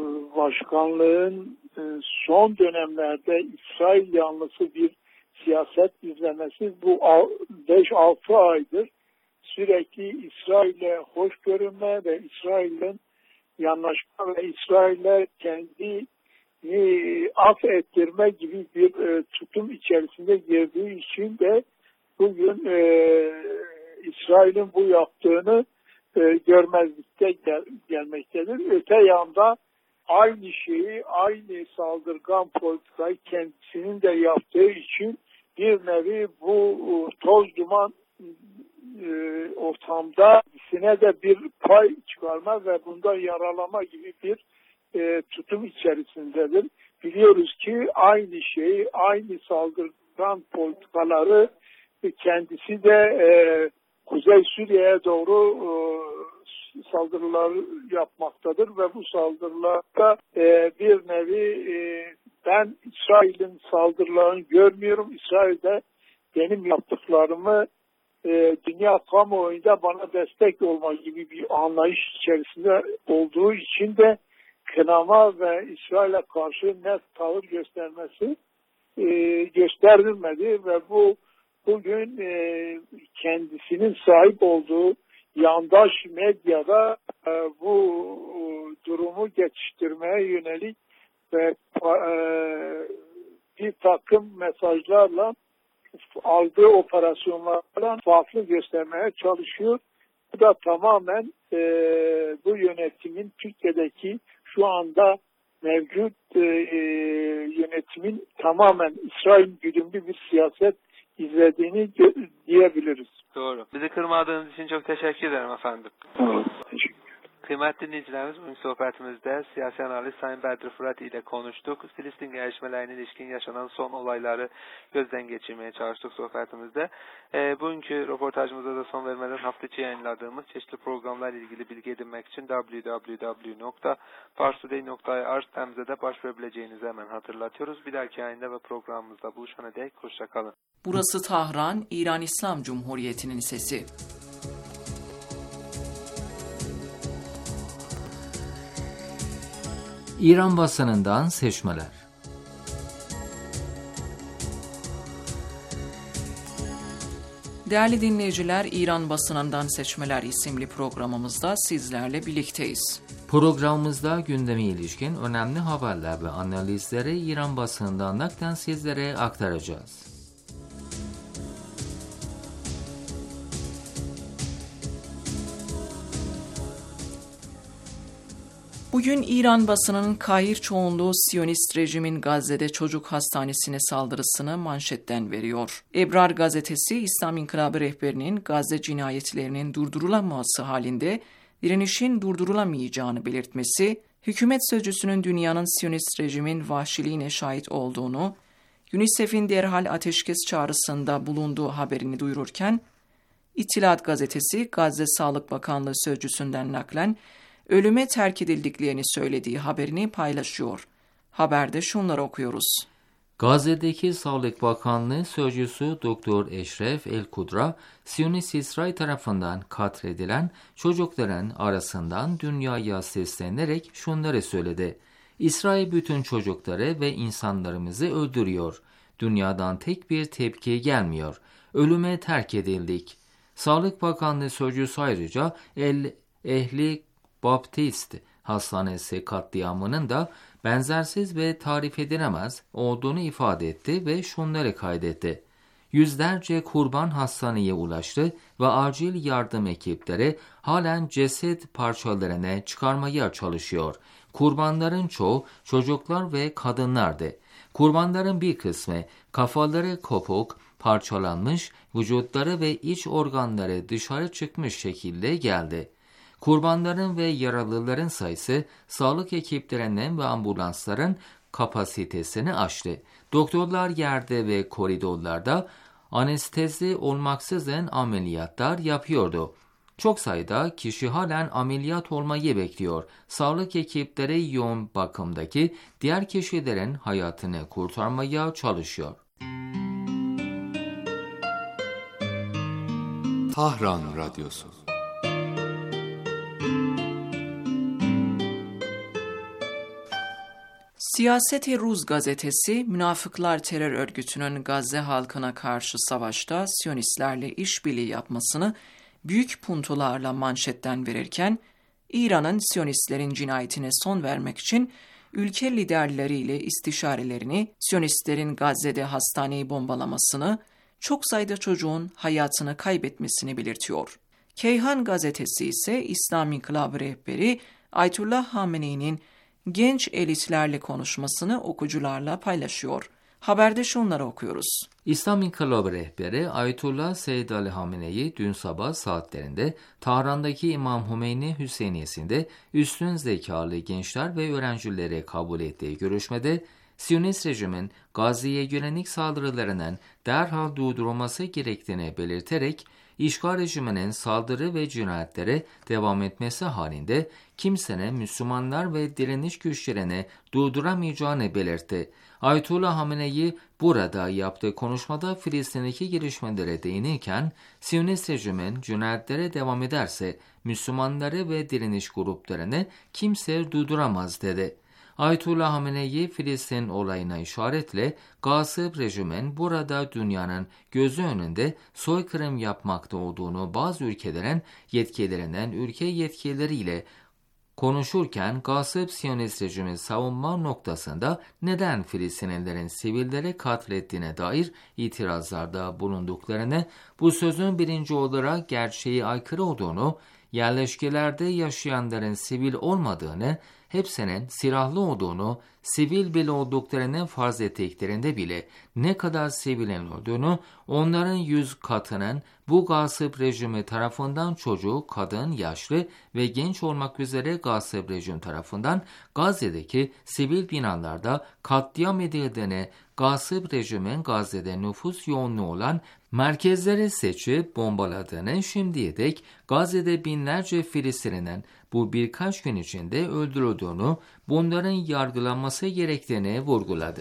Başkanlığın e, son dönemlerde İsrail yanlısı bir siyaset izlemesi bu beş altı aydır sürekli İsrail'e hoş görünme ve İsrail'in yanlaşma ve İsrail'e kendi e, af ettirme gibi bir e, tutum içerisinde girdiği için de bugün e, İsrail'in bu yaptığını e, görmezlikte gel, gelmektedir. Öte yanda aynı şeyi, aynı saldırgan politikayı kendisinin de yaptığı için bir nevi bu toz duman e, ortamda kendisine de bir pay çıkarma ve bunda yaralama gibi bir e, tutum içerisindedir. Biliyoruz ki aynı şeyi, aynı saldırgan politikaları kendisi de e, Kuzey Suriye'ye doğru e, saldırılar yapmaktadır ve bu saldırılarda e, bir nevi e, ben İsrail'in saldırılarını görmüyorum. İsrail'de benim yaptıklarımı e, dünya kamuoyunda bana destek olma gibi bir anlayış içerisinde olduğu için de kınama ve İsrail'e karşı net tavır göstermesi e, gösterilmedi ve bu bugün e, kendisinin sahip olduğu yandaş medyada e, bu e, durumu geçiştirmeye yönelik ve e, bir takım mesajlarla aldığı operasyonlarla farklı göstermeye çalışıyor. Bu da tamamen e, bu yönetimin Türkiye'deki şu anda mevcut e, yönetimin tamamen İsrail güdümlü bir siyaset izlediğini diyebiliriz. Doğru. Bizi kırmadığınız için çok teşekkür ederim efendim. Evet, teşekkür Kıymetli dinleyicilerimiz, bugün sohbetimizde siyasi analist Sayın Bedri Fırat ile konuştuk. Filistin gelişmelerine ilişkin yaşanan son olayları gözden geçirmeye çalıştık sohbetimizde. E, bugünkü röportajımıza da son vermeden hafta içi yayınladığımız çeşitli programlarla ilgili bilgi edinmek için double-u double-u double-u nokta pars today nokta i r sitemizde de başvurabileceğinizi hemen hatırlatıyoruz. Bir dahaki yayında ve programımızda buluşana dek hoşça kalın. Burası Tahran, İran İslam Cumhuriyeti'nin sesi. İran basınından seçmeler. Değerli dinleyiciler, İran Basınından Seçmeler isimli programımızda sizlerle birlikteyiz. Programımızda gündeme ilişkin önemli haberler ve analizleri İran basınından naklen sizlere aktaracağız. Bugün İran basınının kahir çoğunluğu Siyonist rejimin Gazze'de çocuk hastanesine saldırısını manşetten veriyor. Ebrar gazetesi İslam İnkılabı rehberinin Gazze cinayetlerinin durdurulamaması halinde direnişin durdurulamayacağını belirtmesi hükümet sözcüsünün dünyanın Siyonist rejimin vahşiliğine şahit olduğunu, UNICEF'in derhal ateşkes çağrısında bulunduğu haberini duyururken, İttihat gazetesi Gazze Sağlık Bakanlığı sözcüsünden naklen ölüme terk edildiklerini söylediği haberini paylaşıyor. Haberde şunları okuyoruz. Gazze'deki Sağlık Bakanlığı sözcüsü Doktor Eşref El-Kudra, Siyonist İsrail tarafından katledilen çocukların arasından dünyaya seslenerek şunları söyledi. İsrail bütün çocukları ve insanlarımızı öldürüyor. Dünyadan tek bir tepki gelmiyor. Ölüme terk edildik. Sağlık Bakanlığı sözcüsü ayrıca El Ehli Baptist Hastanesi katliamının da benzersiz ve tarif edilemez olduğunu ifade etti ve şunları kaydetti. Yüzlerce kurban hastaneye ulaştı ve acil yardım ekipleri halen ceset parçalarını çıkarmaya çalışıyor. Kurbanların çoğu çocuklar ve kadınlardı. Kurbanların bir kısmı kafaları kopuk, parçalanmış, vücutları ve iç organları dışarı çıkmış şekilde geldi. Kurbanların ve yaralıların sayısı sağlık ekiplerinin ve ambulansların kapasitesini aştı. Doktorlar yerde ve koridorlarda anestezi olmaksızın ameliyatlar yapıyordu. Çok sayıda kişi halen ameliyat olmayı bekliyor. Sağlık ekipleri yoğun bakımdaki diğer kişilerin hayatını kurtarmaya çalışıyor. Tahran Radyosu. Siyaseti Ruz gazetesi, Münafıklar terör örgütünün Gazze halkına karşı savaşta Siyonistlerle işbirliği yapmasını büyük puntolarla manşetten verirken, İran'ın Siyonistlerin cinayetine son vermek için ülke liderleriyle istişarelerini, Siyonistlerin Gazze'de hastaneyi bombalamasını, çok sayıda çocuğun hayatını kaybetmesini belirtiyor. Keyhan gazetesi ise İslam İnkılabı rehberi Ayetullah Hamenei'nin genç elitlerle konuşmasını okucularla paylaşıyor. Haberde şunları okuyoruz. İslam İnkılabı rehberi Ayetullah Seyyid Ali Hamenei dün sabah saatlerinde Tahran'daki İmam Hümeyni Hüseyiniyesi'nde üstün zekalı gençler ve öğrencileri kabul ettiği görüşmede Siyonist rejimin Gazze'ye yönelik saldırılarının derhal durdurulması gerektiğini belirterek, işgal rejiminin saldırı ve cinayetlere devam etmesi halinde kimsenin Müslümanlar ve direniş güçlerini durduramayacağını belirtti. Ayetullah Hamenei burada yaptığı konuşmada Filistin'deki gelişmelere değinirken, Siyonist rejimin cinayetlere devam ederse Müslümanları ve direniş gruplarını kimse durduramaz dedi. Ayetullah Hamenei Filistin olayına işaretle gasp rejimin burada dünyanın gözü önünde soykırım yapmakta olduğunu bazı ülkelerin yetkililerinden ülke yetkilileriyle konuşurken gasp Siyonist rejimi savunma noktasında neden Filistinlilerin sivilleri katlettiğine dair itirazlarda bulunduklarını, bu sözün birinci olarak gerçeğe aykırı olduğunu, yerleşkelerde yaşayanların sivil olmadığını, hepsinin silahlı olduğunu, sivil bile olduklarını farz ettiklerinde bile ne kadar sivilin olduğunu, onların yüz katının bu gasp rejimi tarafından çocuk, kadın, yaşlı ve genç olmak üzere gasp rejim tarafından Gazze'deki sivil binalarda katliam edildiğini, gasp rejimin Gazze'de nüfus yoğunluğu olan merkezleri seçip bombaladığını, şimdiye dek Gazze'de binlerce Filistinli'nin bu birkaç gün içinde öldürüldüğünü, bunların yargılanması gerektiğini vurguladı.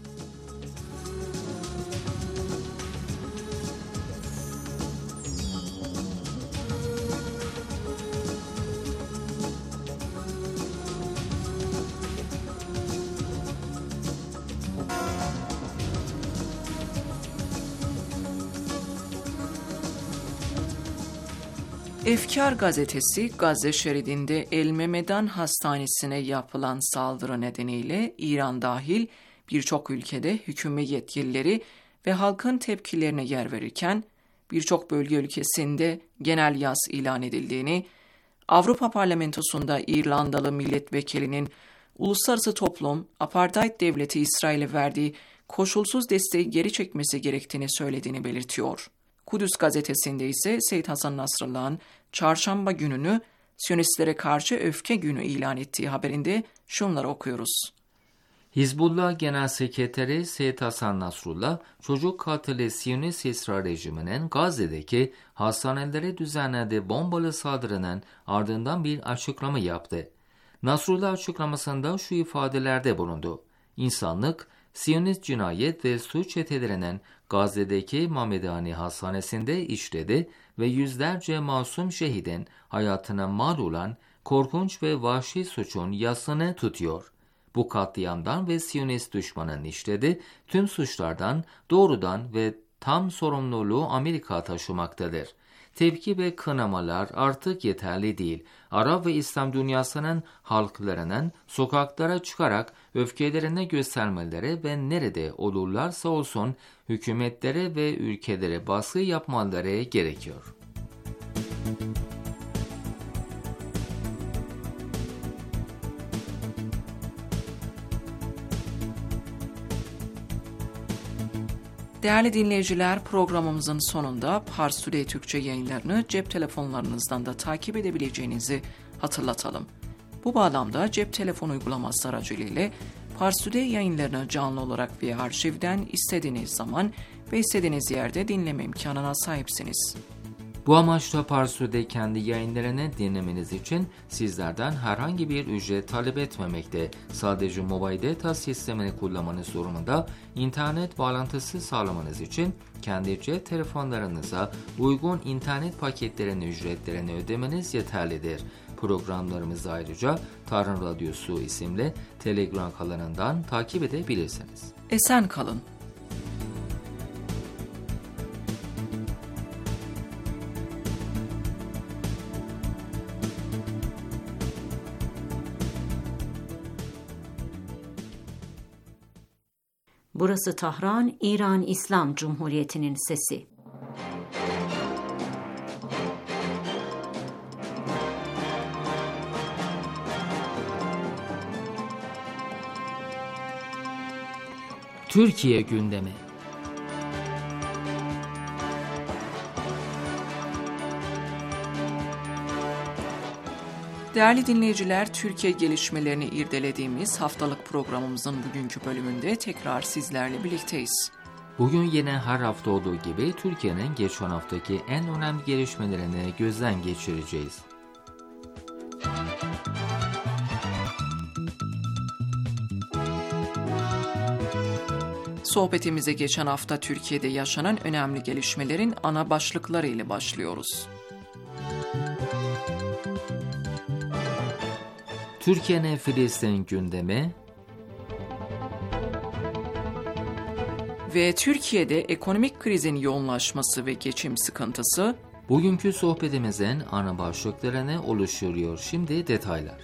Efkar gazetesi, Gazze şeridinde El Memedan Hastanesi'ne yapılan saldırı nedeniyle İran dahil birçok ülkede hükümet yetkilileri ve halkın tepkilerine yer verirken, birçok bölge ülkesinde genel yas ilan edildiğini, Avrupa Parlamentosu'nda İrlandalı milletvekilinin uluslararası toplum, apartheid devleti İsrail'e verdiği koşulsuz desteği geri çekmesi gerektiğini söylediğini belirtiyor. Kudüs gazetesinde ise Seyyid Hasan Nasrallah'ın çarşamba gününü Siyonistlere karşı öfke günü ilan ettiği haberinde şunları okuyoruz. Hizbullah Genel Sekreteri Seyyid Hasan Nasrullah, çocuk katili Siyonist İsrail rejiminin Gazze'deki hastanelere düzenlediği bombalı saldırının ardından bir açıklama yaptı. Nasrullah açıklamasında şu ifadelerde bulundu. İnsanlık, Siyonist cinayet ve suç çetelerinin Gazze'deki Mamedani Hastanesi'nde işledi ve yüzlerce masum şehidin hayatına mal olan korkunç ve vahşi suçun yasını tutuyor. Bu katliamdan ve Siyonist düşmanın işlediği tüm suçlardan doğrudan ve tam sorumluluğu Amerika taşımaktadır. Tepki ve kınamalar artık yeterli değil. Arap ve İslam dünyasının halklarının sokaklara çıkarak öfkelerini göstermeleri ve nerede olurlarsa olsun hükümetlere ve ülkelere baskı yapmaları gerekiyor. Değerli dinleyiciler, programımızın sonunda Pars Today Türkçe yayınlarını cep telefonlarınızdan da takip edebileceğinizi hatırlatalım. Bu bağlamda cep telefon uygulaması aracılığıyla Pars Today yayınlarını canlı olarak ve arşivden istediğiniz zaman ve istediğiniz yerde dinleme imkanına sahipsiniz. Bu amaçla Pars Today kendi yayınlarını dinlemeniz için sizlerden herhangi bir ücret talep etmemekte. Sadece mobil data sistemini kullanmanız durumunda internet bağlantısı sağlamanız için kendi cep telefonlarınıza uygun internet paketlerinin ücretlerini ödemeniz yeterlidir. Programlarımızı ayrıca Tahran Radyosu isimli Telegram kanalından takip edebilirsiniz. Esen kalın. Burası Tahran, İran İslam Cumhuriyeti'nin sesi. Türkiye gündemi. Değerli dinleyiciler, Türkiye gelişmelerini irdelediğimiz haftalık programımızın bugünkü bölümünde tekrar sizlerle birlikteyiz. Bugün yine her hafta olduğu gibi Türkiye'nin geçen haftaki en önemli gelişmelerini gözden geçireceğiz. Sohbetimize geçen hafta Türkiye'de yaşanan önemli gelişmelerin ana başlıkları ile başlıyoruz. Türkiye'nin Filistin gündemi ve Türkiye'de ekonomik krizin yoğunlaşması ve geçim sıkıntısı bugünkü sohbetimizin ana başlıklarını oluşturuyor. Şimdi detaylar.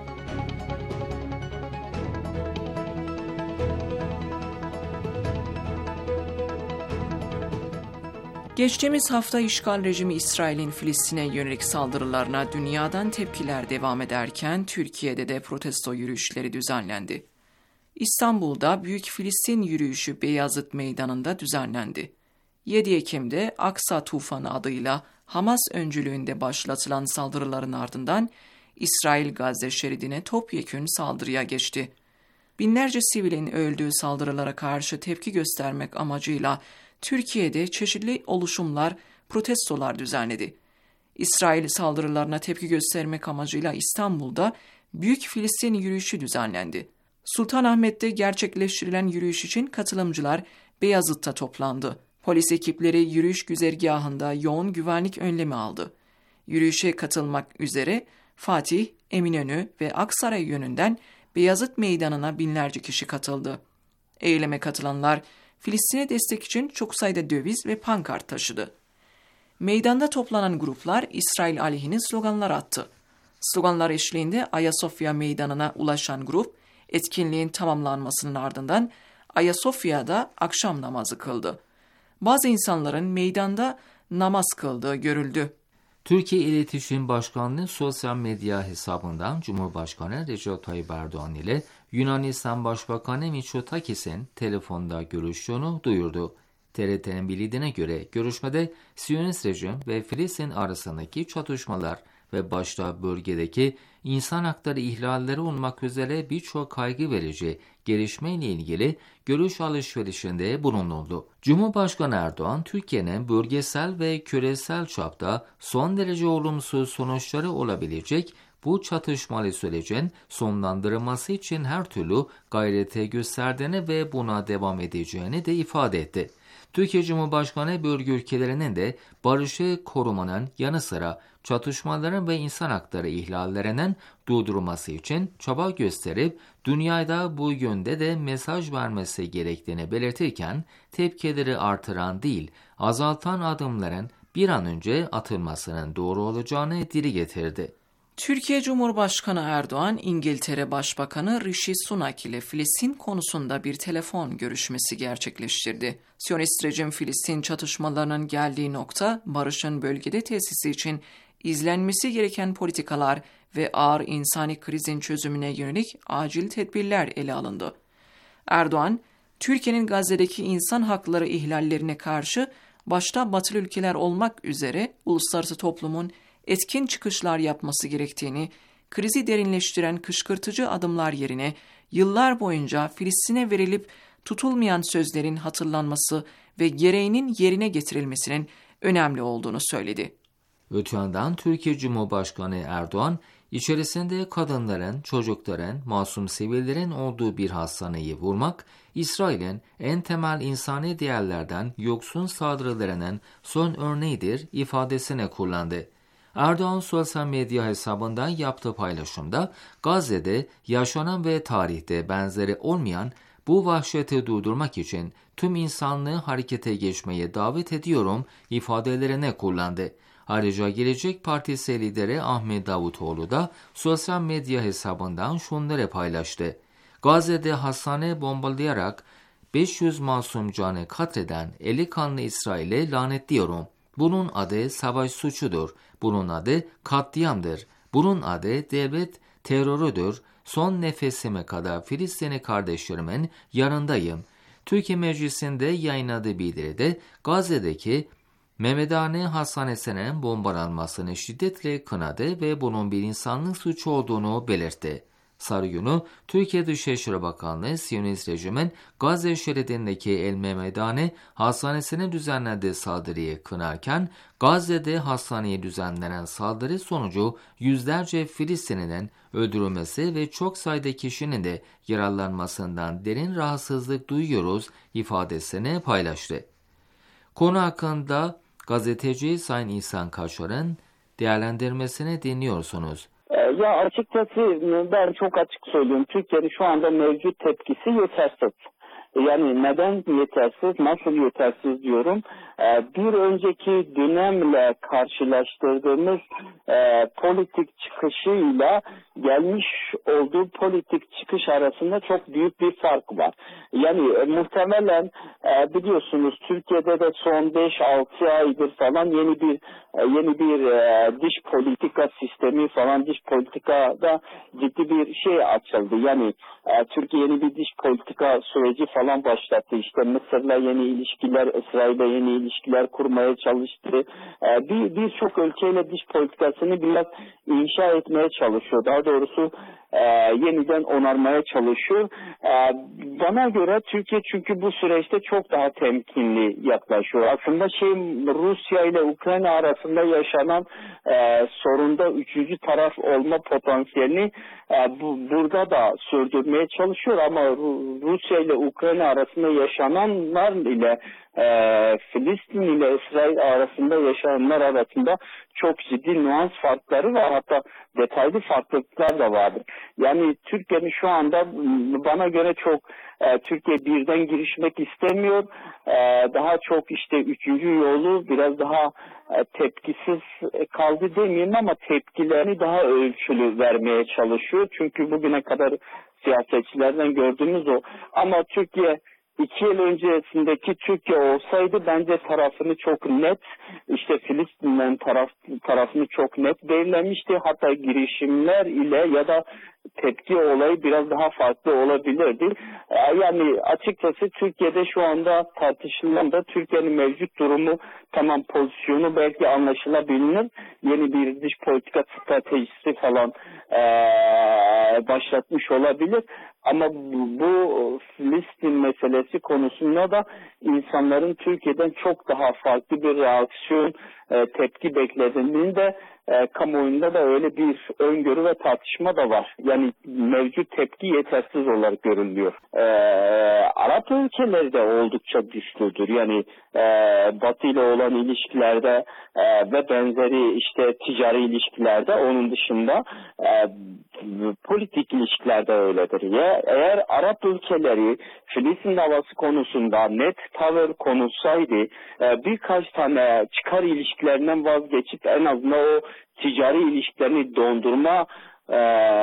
Geçtiğimiz hafta işgal rejimi İsrail'in Filistin'e yönelik saldırılarına dünyadan tepkiler devam ederken Türkiye'de de protesto yürüyüşleri düzenlendi. İstanbul'da Büyük Filistin Yürüyüşü Beyazıt Meydanı'nda düzenlendi. yedi Ekim'de Aksa Tufanı adıyla Hamas öncülüğünde başlatılan saldırıların ardından İsrail Gazze şeridine topyekün saldırıya geçti. Binlerce sivilin öldüğü saldırılara karşı tepki göstermek amacıyla Türkiye'de çeşitli oluşumlar, protestolar düzenledi. İsrail saldırılarına tepki göstermek amacıyla İstanbul'da Büyük Filistin Yürüyüşü düzenlendi. Sultanahmet'te gerçekleştirilen yürüyüş için katılımcılar Beyazıt'ta toplandı. Polis ekipleri yürüyüş güzergahında yoğun güvenlik önlemi aldı. Yürüyüşe katılmak üzere Fatih, Eminönü ve Aksaray yönünden Beyazıt Meydanı'na binlerce kişi katıldı. Eyleme katılanlar Filistin'e destek için çok sayıda döviz ve pankart taşıdı. Meydanda toplanan gruplar İsrail aleyhine sloganlar attı. Sloganlar eşliğinde Ayasofya Meydanı'na ulaşan grup, etkinliğin tamamlanmasının ardından Ayasofya'da akşam namazı kıldı. Bazı insanların meydanda namaz kıldığı görüldü. Türkiye İletişim Başkanlığı sosyal medya hesabından Cumhurbaşkanı Recep Tayyip Erdoğan ile Yunanistan Başbakanı Mitsotakis'in telefonda görüştüğünü duyurdu. T R T'nin bildiğine göre görüşmede Siyonist rejim ve Filistin arasındaki çatışmalar ve başta bölgedeki insan hakları ihlalleri olmak üzere birçok kaygı verici gelişmeyle ilgili görüş alışverişinde bulunuldu. Cumhurbaşkanı Erdoğan, Türkiye'nin bölgesel ve küresel çapta son derece olumsuz sonuçları olabilecek bu çatışmalı sürecin sonlandırılması için her türlü gayrete gösterdiğini ve buna devam edeceğini de ifade etti. Türkiye Cumhurbaşkanı bölge ülkelerinin de barışı korumanın yanı sıra çatışmaların ve insan hakları ihlallerinin durdurulması için çaba gösterip dünyada bu yönde de mesaj vermesi gerektiğini belirtirken tepkileri artıran değil, azaltan adımların bir an önce atılmasının doğru olacağını dile getirdi. Türkiye Cumhurbaşkanı Erdoğan, İngiltere Başbakanı Rishi Sunak ile Filistin konusunda bir telefon görüşmesi gerçekleştirdi. Siyonist rejim Filistin çatışmalarının geldiği nokta, barışın bölgede tesisi için izlenmesi gereken politikalar ve ağır insani krizin çözümüne yönelik acil tedbirler ele alındı. Erdoğan, Türkiye'nin Gazze'deki insan hakları ihlallerine karşı başta batılı ülkeler olmak üzere uluslararası toplumun etkin çıkışlar yapması gerektiğini, krizi derinleştiren kışkırtıcı adımlar yerine yıllar boyunca Filistin'e verilip tutulmayan sözlerin hatırlanması ve gereğinin yerine getirilmesinin önemli olduğunu söyledi. Öte yandan Türkiye Cumhurbaşkanı Erdoğan, içerisinde kadınların, çocukların, masum sivillerin olduğu bir hastaneyi vurmak, İsrail'in en temel insani değerlerden yoksun saldırılarının son örneğidir ifadesine kullandı. Erdoğan sosyal medya hesabından yaptığı paylaşımda Gazze'de yaşanan ve tarihte benzeri olmayan bu vahşeti durdurmak için tüm insanlığı harekete geçmeye davet ediyorum ifadelerini kullandı. Ayrıca Gelecek Partisi lideri Ahmet Davutoğlu da sosyal medya hesabından şunları paylaştı. Gazze'de hastane bombalayarak beş yüz masum canı katleden eli kanlı İsrail'e lanetliyorum. Bunun adı savaş suçudur. Bunun adı katliamdır. Bunun adı devlet terörüdür. Son nefesime kadar Filistinli kardeşlerimin yanındayım. Türkiye Meclisi'nde yayınladığı bildiride Gazze'deki Mehmedane Hastanesi'nin bombalanmasını şiddetle kınadı ve bunun bir insanlık suçu olduğunu belirtti. Salı günü Türkiye Dışişleri Bakanlığı Siyonist rejimin Gazze şeridindeki El Mehmedane Hastanesi'ne düzenlediği saldırıyı kınarken Gazze'de hastaneye düzenlenen saldırı sonucu yüzlerce Filistinli'nin öldürülmesi ve çok sayıda kişinin de yaralanmasından derin rahatsızlık duyuyoruz ifadesini paylaştı. Konu hakkında gazeteci Sayın İhsan Kaşar'ın değerlendirmesini dinliyorsunuz. Ya açıkçası ben çok açık söylüyorum. Türkiye'nin şu anda mevcut tepkisi yetersiz. Yani neden yetersiz, nasıl yetersiz diyorum. Bir önceki dönemle karşılaştırdığımız e, politik çıkışıyla gelmiş olduğu politik çıkış arasında çok büyük bir fark var. Yani e, muhtemelen e, biliyorsunuz Türkiye'de de son beş altı aydır falan yeni bir e, yeni bir e, dış politika sistemi falan dış politikada ciddi bir şey açıldı. Yani e, Türkiye yeni bir dış politika süreci falan başlattı. İşte Mısır'la yeni ilişkiler, İsrail'le yeni ilişkiler kurmaya çalıştı. E, bir birçok ülkeyle dış politikasını biraz inşa etmeye çalışıyor. Daha doğrusu e, yeniden onarmaya çalışıyor. E, bana göre Türkiye çünkü bu süreçte çok daha temkinli yaklaşıyor. Aslında şey Rusya ile Ukrayna arasında yaşanan e, sorunda üçüncü taraf olma potansiyelini e, bu, burada da sürdürmeye çalışıyor ama Rusya ile Ukrayna arasında yaşananlar ile e, Filistin ile İsrail arasında yaşananlar arasında çok ciddi nüans farkları var. Hatta detaylı farklılıklar da vardır. Yani Türkiye'nin şu anda bana göre çok e, Türkiye birden girişmek istemiyor. E, daha çok işte üçüncü yolu biraz daha e, tepkisiz kaldı demeyeyim ama tepkilerini daha ölçülü vermeye çalışıyor. Çünkü bugüne kadar siyasetçilerden gördüğümüz o. Ama Türkiye iki yıl öncesindeki Türkiye olsaydı bence tarafını çok net, işte Filistin'den taraf, tarafını çok net belirlemişti. Hatta girişimler ile ya da tepki olayı biraz daha farklı olabilirdi. Yani açıkçası Türkiye'de şu anda tartışılan da Türkiye'nin mevcut durumu, tamam pozisyonu belki anlaşılabilir. Yeni bir dış politika stratejisi falan ee, başlatmış olabilir. Ama bu, bu Filistin meselesi konusunda da insanların Türkiye'den çok daha farklı bir reaksiyon, e, tepki beklediğini de e, kamuoyunda da öyle bir öngörü ve tartışma da var. Yani mevcut tepki yetersiz olarak görülüyor. E, Arap ülkeleri de oldukça güçlüdür. Yani e, Batı ile olan ilişkilerde e, ve benzeri işte ticari ilişkilerde, onun dışında e, politik ilişkilerde öyledir. Ya eğer Arap ülkeleri Filistin davası konusunda net tavır konuşsaydı, e, birkaç tane çıkar ilişkilerinden vazgeçip en azından o ticari ilişkilerini dondurma e,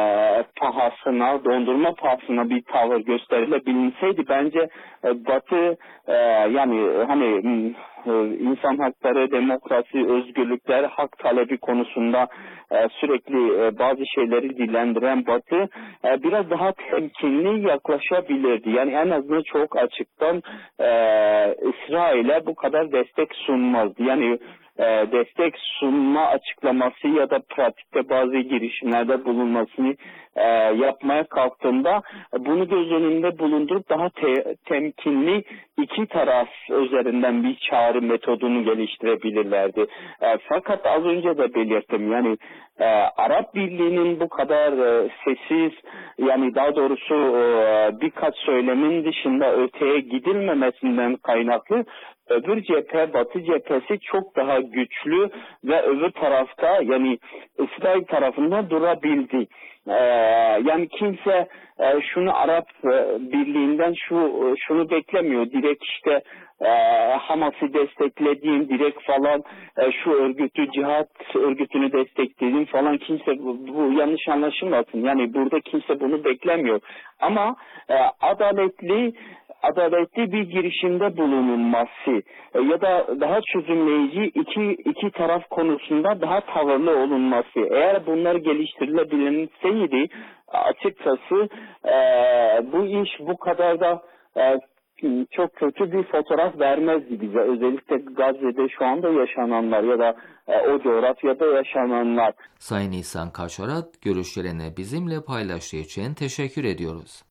pahasına, dondurma pahasına bir tavır gösterilebilinseydi bence e, Batı e, yani hani e, insan hakları, demokrasi, özgürlükler, hak talebi konusunda e, sürekli e, bazı şeyleri dillendiren Batı e, biraz daha temkinli yaklaşabilirdi. Yani en azından çok açıktan e, İsrail'e bu kadar destek sunmazdı. Yani E, destek sunma açıklaması ya da pratikte bazı girişimlerde bulunmasını e, yapmaya kalktığında bunu göz önünde bulundurup daha te- temkinli iki taraf üzerinden bir çağrı metodunu geliştirebilirlerdi. E, fakat az önce de belirttim, yani e, Arap Birliği'nin bu kadar e, sessiz, yani daha doğrusu e, birkaç söylemin dışında öteye gidilmemesinden kaynaklı öbür cephe, Batı cephesi çok daha güçlü ve öbür tarafta, yani İsrail tarafında durabildi. Ee, yani kimse e, şunu Arap e, Birliği'nden şu şunu beklemiyor. Direkt işte e, Hamas'ı desteklediğim, direkt falan e, şu örgütü, cihat örgütünü desteklediğim falan, kimse bu, bu yanlış anlaşılmasın. Yani burada kimse bunu beklemiyor. Ama e, adaletli adaletli bir girişimde bulunulması e, ya da daha çözümleyici iki iki taraf konusunda daha tavırlı olunması. Eğer bunlar geliştirilebilseydi açıkçası e, bu iş bu kadar da e, çok kötü bir fotoğraf vermezdi bize. Özellikle Gazze'de şu anda yaşananlar ya da e, o coğrafyada yaşananlar. Sayın İhsan Kaşarat, görüşlerini bizimle paylaştığı için teşekkür ediyoruz.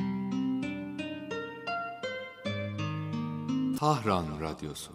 Tahran Radyosu.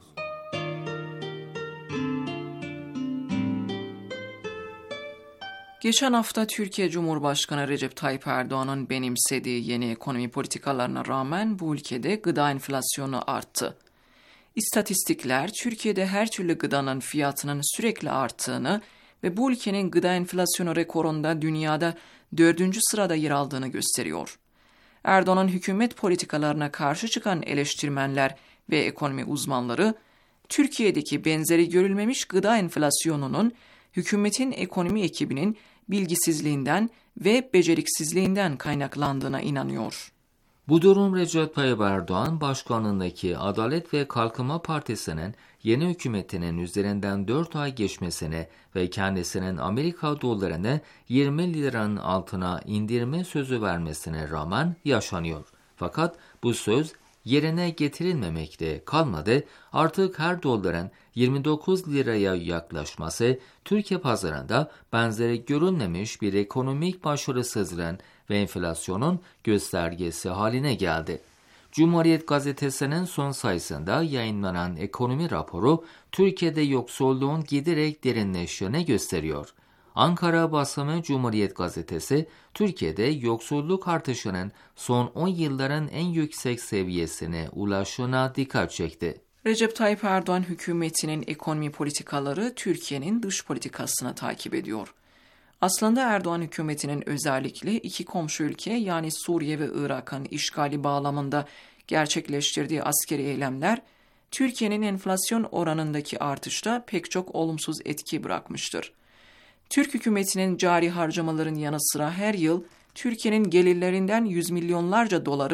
Geçen hafta Türkiye Cumhurbaşkanı Recep Tayyip Erdoğan'ın benimsediği yeni ekonomi politikalarına rağmen bu ülkede gıda enflasyonu arttı. İstatistikler Türkiye'de her türlü gıdanın fiyatının sürekli arttığını ve bu ülkenin gıda enflasyonu rekorunda dünyada dördüncü sırada yer aldığını gösteriyor. Erdoğan'ın hükümet politikalarına karşı çıkan eleştirmenler ve ekonomi uzmanları, Türkiye'deki benzeri görülmemiş gıda enflasyonunun hükümetin ekonomi ekibinin bilgisizliğinden ve beceriksizliğinden kaynaklandığına inanıyor. Bu durum Recep Tayyip Erdoğan başkanlığındaki Adalet ve Kalkınma Partisi'nin yeni hükümetinin üzerinden dört ay geçmesine ve kendisinin Amerika dolarını yirmi liranın altına indirme sözü vermesine rağmen yaşanıyor. Fakat bu söz yerine getirilmemekte kalmadı, artık her doların yirmi dokuz liraya yaklaşması Türkiye pazarında benzeri görülmemiş bir ekonomik başarısızlığın ve enflasyonun göstergesi haline geldi. Cumhuriyet Gazetesi'nin son sayısında yayınlanan ekonomi raporu Türkiye'de yoksulluğun giderek derinleştiğini gösteriyor. Ankara basımı Cumhuriyet Gazetesi, Türkiye'de yoksulluk artışının son on yılların en yüksek seviyesine ulaştığına dikkat çekti. Recep Tayyip Erdoğan hükümetinin ekonomi politikaları Türkiye'nin dış politikasını takip ediyor. Aslında Erdoğan hükümetinin özellikle iki komşu ülke yani Suriye ve Irak'ın işgali bağlamında gerçekleştirdiği askeri eylemler, Türkiye'nin enflasyon oranındaki artışta pek çok olumsuz etki bırakmıştır. Türk hükümetinin cari harcamaların yanı sıra her yıl Türkiye'nin gelirlerinden yüz milyonlarca doları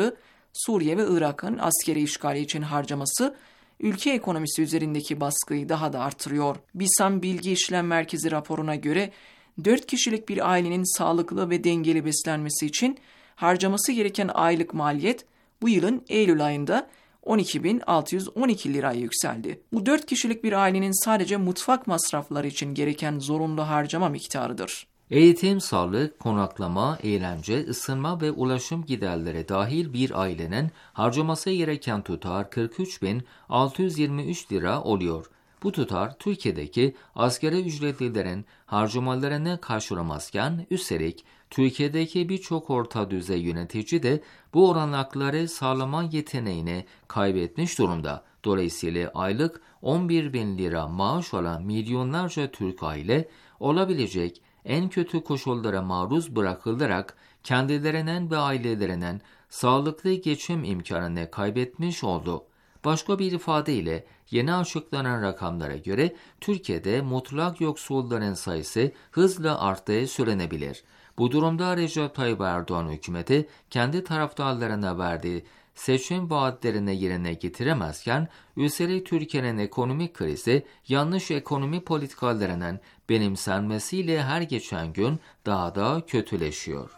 Suriye ve Irak'ın askeri işgali için harcaması, ülke ekonomisi üzerindeki baskıyı daha da artırıyor. BİSAM Bilgi İşlem Merkezi raporuna göre dört kişilik bir ailenin sağlıklı ve dengeli beslenmesi için harcaması gereken aylık maliyet bu yılın Eylül ayında on iki bin altı yüz on iki liraya yükseldi. Bu dört kişilik bir ailenin sadece mutfak masrafları için gereken zorunlu harcama miktarıdır. Eğitim, sağlık, konaklama, eğlence, ısınma ve ulaşım giderleri dahil bir ailenin harcaması gereken tutar kırk üç bin altı yüz yirmi üç lira oluyor. Bu tutar Türkiye'deki asgari ücretlilerin harcamalarını karşılamazken, üstelik Türkiye'deki birçok orta düzey yönetici de bu olanakları sağlama yeteneğini kaybetmiş durumda. Dolayısıyla aylık on bir bin lira maaş alan milyonlarca Türk aile olabilecek en kötü koşullara maruz bırakılarak kendilerinin ve ailelerinin sağlıklı geçim imkanını kaybetmiş oldu. Başka bir ifadeyle yeni açıklanan rakamlara göre Türkiye'de mutlak yoksulların sayısı hızla arttığı söylenebilir. Bu durumda Recep Tayyip Erdoğan hükümeti kendi taraftarlarına verdiği seçim vaatlerini yerine getiremezken, üstelik Türkiye'nin ekonomik krizi yanlış ekonomi politikalarının benimsenmesiyle her geçen gün daha da kötüleşiyor.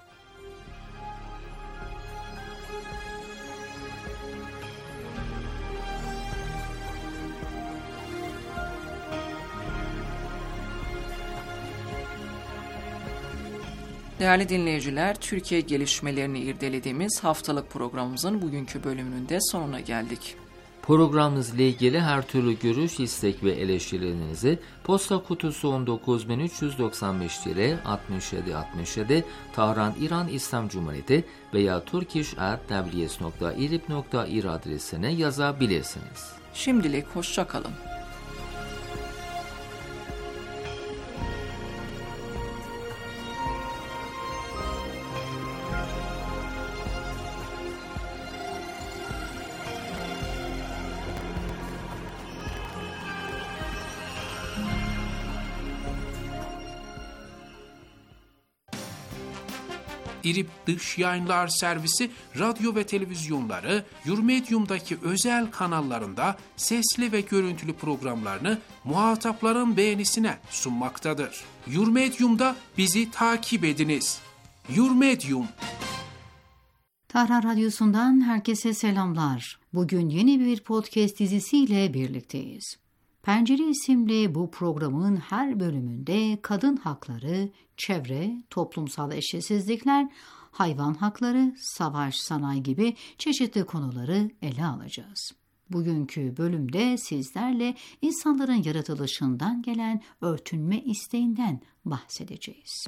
Değerli dinleyiciler, Türkiye gelişmelerini irdelediğimiz haftalık programımızın bugünkü bölümünün de sonuna geldik. Programımızla ilgili her türlü görüş, istek ve eleştirilerinizi posta kutusu on dokuz bin üç yüz doksan beş altmış yedi altmış yedi Tahran İran İslam Cumhuriyeti veya turkish at w s nokta irib nokta ir adresine yazabilirsiniz. Şimdilik hoşça kalın. İrib Dış Yayınlar Servisi radyo ve televizyonları Yurmedyum'daki özel kanallarında sesli ve görüntülü programlarını muhatapların beğenisine sunmaktadır. Yurmedyum'da bizi takip ediniz. Yurmedyum. Tahran Radyosu'ndan herkese selamlar. Bugün yeni bir podcast dizisiyle birlikteyiz. Pencere isimli bu programın her bölümünde kadın hakları, çevre, toplumsal eşitsizlikler, hayvan hakları, savaş, sanayi gibi çeşitli konuları ele alacağız. Bugünkü bölümde sizlerle insanların yaratılışından gelen örtünme isteğinden bahsedeceğiz.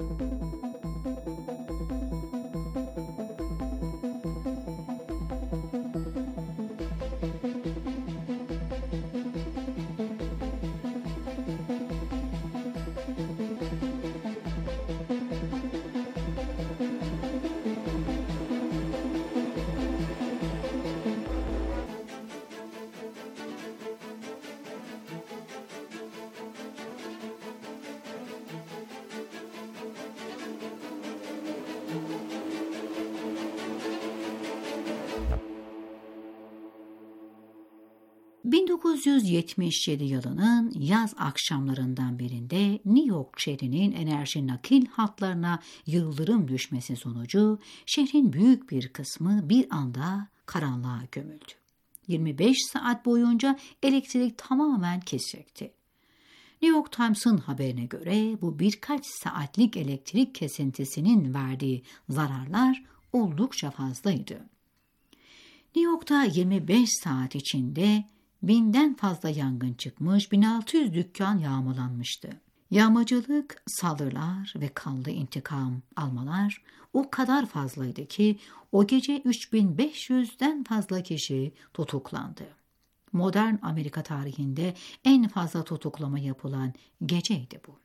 bin dokuz yüz yetmiş yedi yılının yaz akşamlarından birinde New York şehrinin enerji nakil hatlarına yıldırım düşmesi sonucu şehrin büyük bir kısmı bir anda karanlığa gömüldü. yirmi beş saat boyunca elektrik tamamen kesikti. New York Times'ın haberine göre bu birkaç saatlik elektrik kesintisinin verdiği zararlar oldukça fazlaydı. New York'ta yirmi beş saat içinde binden fazla yangın çıkmış, bin altı yüz dükkan yağmalanmıştı. Yağmacılık, saldırılar ve kanlı intikam almalar o kadar fazlaydı ki o gece üç bin beş yüzden fazla kişi tutuklandı. Modern Amerika tarihinde en fazla tutuklama yapılan geceydi bu.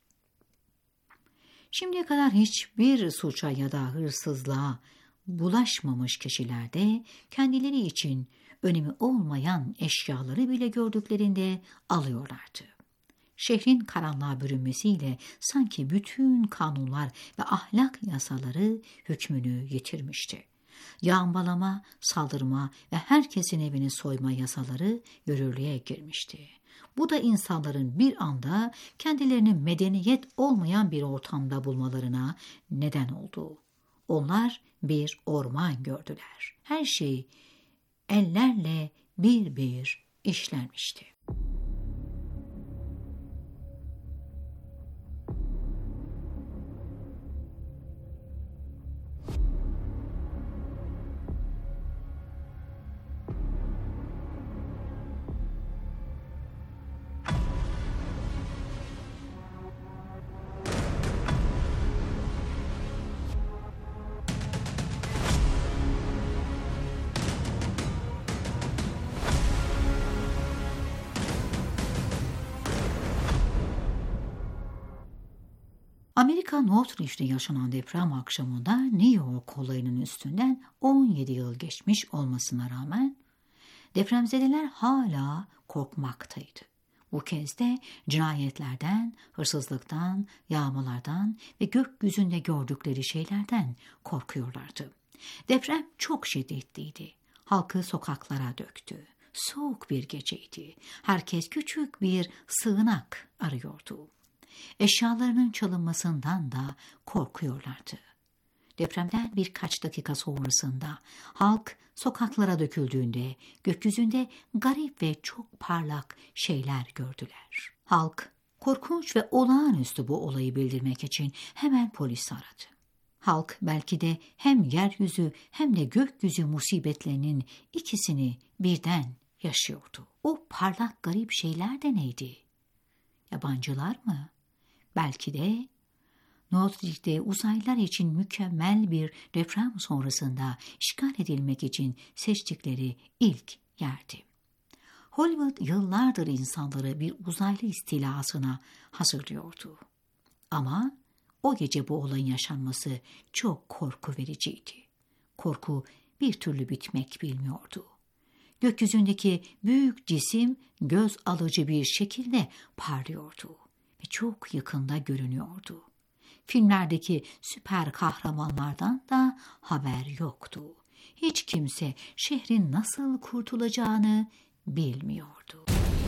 Şimdiye kadar hiçbir suça ya da hırsızlığa bulaşmamış kişiler de kendileri için önemi olmayan eşyaları bile gördüklerinde alıyorlardı. Şehrin karanlığa bürünmesiyle sanki bütün kanunlar ve ahlak yasaları hükmünü yitirmişti. Yağmalama, saldırma ve herkesin evini soyma yasaları yürürlüğe girmişti. Bu da insanların bir anda kendilerini medeniyet olmayan bir ortamda bulmalarına neden oldu. Onlar bir orman gördüler. Her şey ellerle bir bir işlenmişti. Amerika Northridge'de yaşanan deprem akşamında New York olayının üstünden on yedi yıl geçmiş olmasına rağmen depremzedeler hala korkmaktaydı. Bu kez de cinayetlerden, hırsızlıktan, yağmalardan ve gökyüzünde gördükleri şeylerden korkuyorlardı. Deprem çok şiddetliydi. Halkı sokaklara döktü. Soğuk bir geceydi. Herkes küçük bir sığınak arıyordu. Eşyalarının çalınmasından da korkuyorlardı. Depremden birkaç dakika sonrasında halk sokaklara döküldüğünde gökyüzünde garip ve çok parlak şeyler gördüler. Halk korkunç ve olağanüstü bu olayı bildirmek için hemen polisi aradı. Halk belki de hem yeryüzü hem de gökyüzü musibetlerinin ikisini birden yaşıyordu. O parlak garip şeyler de neydi? Yabancılar mı? Belki de Northridge'de uzaylılar için mükemmel bir deprem sonrasında işgal edilmek için seçtikleri ilk yerdi. Hollywood yıllardır insanları bir uzaylı istilasına hazırlıyordu. Ama o gece bu olayın yaşanması çok korku vericiydi. Korku bir türlü bitmek bilmiyordu. Gökyüzündeki büyük cisim göz alıcı bir şekilde parlıyordu ve çok yakında görünüyordu. Filmlerdeki süper kahramanlardan da haber yoktu. Hiç kimse şehrin nasıl kurtulacağını bilmiyordu.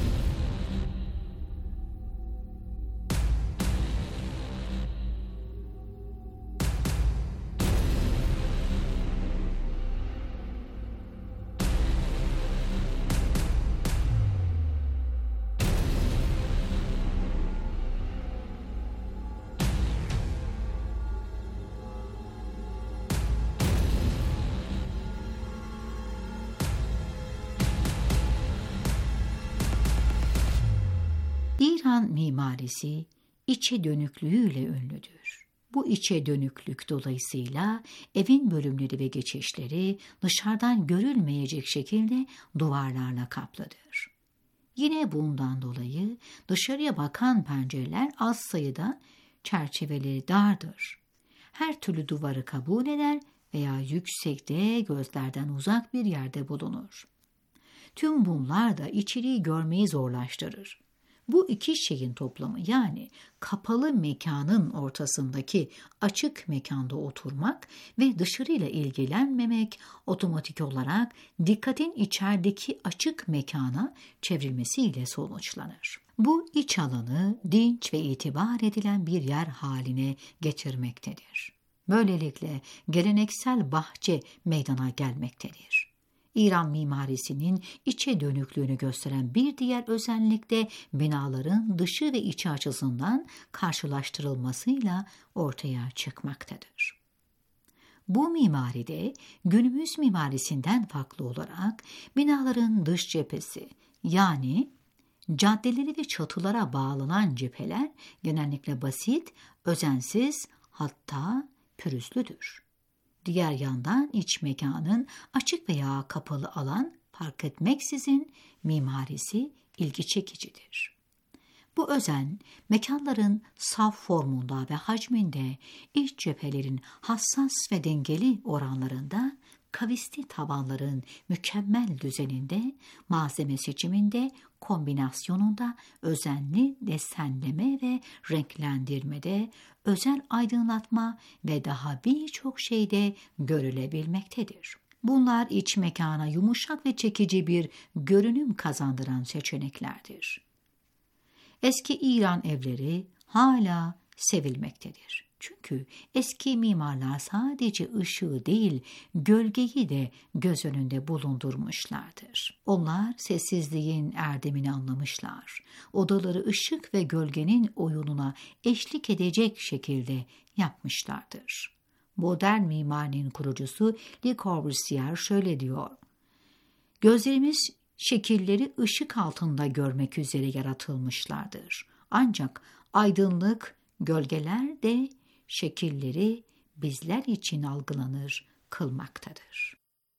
İran mimarisi içe dönüklüğüyle ünlüdür. Bu içe dönüklük dolayısıyla evin bölümleri ve geçişleri dışarıdan görülmeyecek şekilde duvarlarla kaplıdır. Yine bundan dolayı dışarıya bakan pencereler az sayıda, çerçeveleri dardır. Her türlü duvarı kabul eder veya yüksekte gözlerden uzak bir yerde bulunur. Tüm bunlar da içeriği görmeyi zorlaştırır. Bu iki şeyin toplamı, yani kapalı mekanın ortasındaki açık mekanda oturmak ve dışarıyla ilgilenmemek, otomatik olarak dikkatin içerideki açık mekana çevrilmesiyle sonuçlanır. Bu iç alanı dinç ve itibar edilen bir yer haline getirmektedir. Böylelikle geleneksel bahçe meydana gelmektedir. İran mimarisinin içe dönüklüğünü gösteren bir diğer özellik de binaların dışı ve içi açısından karşılaştırılmasıyla ortaya çıkmaktadır. Bu mimaride günümüz mimarisinden farklı olarak binaların dış cephesi, yani caddeleri ve çatılara bağlanan cepheler genellikle basit, özensiz, hatta pürüzlüdür. Diğer yandan iç mekanın açık veya kapalı alan fark etmeksizin mimarisi ilgi çekicidir. Bu özen mekanların saf formunda ve hacminde, iç cephelerin hassas ve dengeli oranlarında, kavisli tavanların mükemmel düzeninde, malzeme seçiminde, kombinasyonunda, özenli desenleme ve renklendirmede, özel aydınlatma ve daha birçok şeyde görülebilmektedir. Bunlar iç mekana yumuşak ve çekici bir görünüm kazandıran seçeneklerdir. Eski İran evleri hala sevilmektedir. Çünkü eski mimarlar sadece ışığı değil, gölgeyi de göz önünde bulundurmuşlardır. Onlar sessizliğin erdemini anlamışlar. Odaları ışık ve gölgenin oyununa eşlik edecek şekilde yapmışlardır. Modern mimarinin kurucusu Le Corbusier şöyle diyor: "Gözlerimiz şekilleri ışık altında görmek üzere yaratılmışlardır. Ancak aydınlık, gölgeler de şekilleri bizler için algılanır kılmaktadır."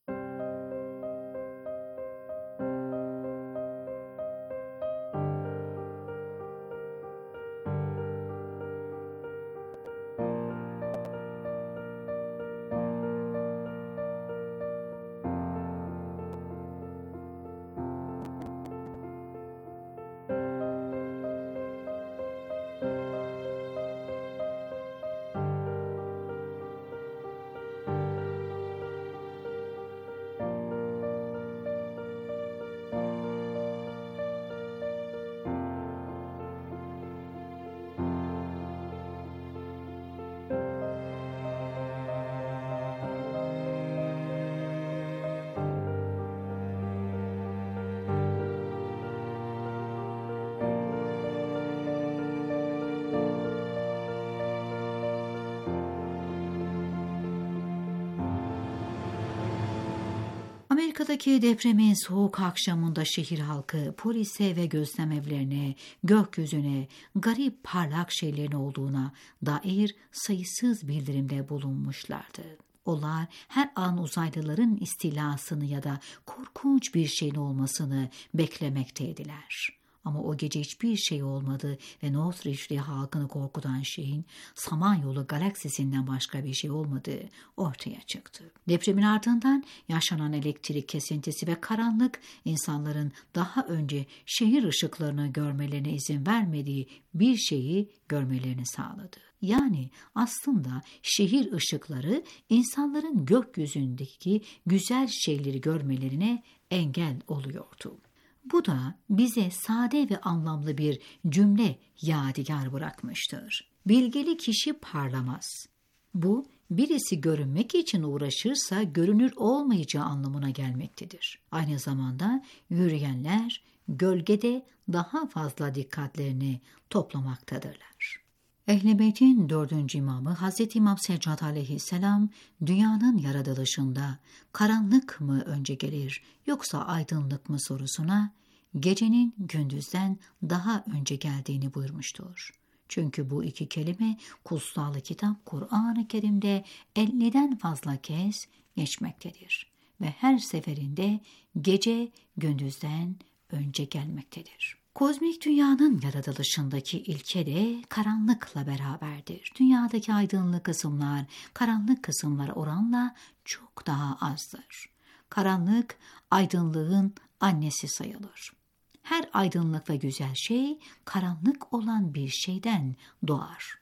Amerika'daki depremin soğuk akşamında şehir halkı polise ve gözlemevlerine, gökyüzüne, garip parlak şeylerin olduğuna dair sayısız bildirimde bulunmuşlardı. Onlar her an uzaylıların istilasını ya da korkunç bir şeyin olmasını beklemekteydiler. Ama o gece hiçbir şey olmadı ve Northridge'li halkını korkutan şeyin Samanyolu galaksisinden başka bir şey olmadığı ortaya çıktı. Depremin ardından yaşanan elektrik kesintisi ve karanlık insanların daha önce şehir ışıklarını görmelerine izin vermediği bir şeyi görmelerini sağladı. Yani aslında şehir ışıkları insanların gökyüzündeki güzel şeyleri görmelerine engel oluyordu. Bu da bize sade ve anlamlı bir cümle yadigar bırakmıştır. Bilgili kişi parlamaz. Bu, birisi görünmek için uğraşırsa görünür olmayacağı anlamına gelmektedir. Aynı zamanda yürüyenler gölgede daha fazla dikkatlerini toplamaktadırlar. Ehl-i Beyt'in dördüncü imamı Hazreti İmam Seccad aleyhisselam, dünyanın yaratılışında karanlık mı önce gelir yoksa aydınlık mı sorusuna gecenin gündüzden daha önce geldiğini buyurmuştur. Çünkü bu iki kelime kutsal kitap Kur'an-ı Kerim'de elliden fazla kez geçmektedir ve her seferinde gece gündüzden önce gelmektedir. Kozmik dünyanın yaratılışındaki ilke de karanlıkla beraberdir. Dünyadaki aydınlık kısımlar karanlık kısımlara oranla çok daha azdır. Karanlık aydınlığın annesi sayılır. Her aydınlık ve güzel şey karanlık olan bir şeyden doğar.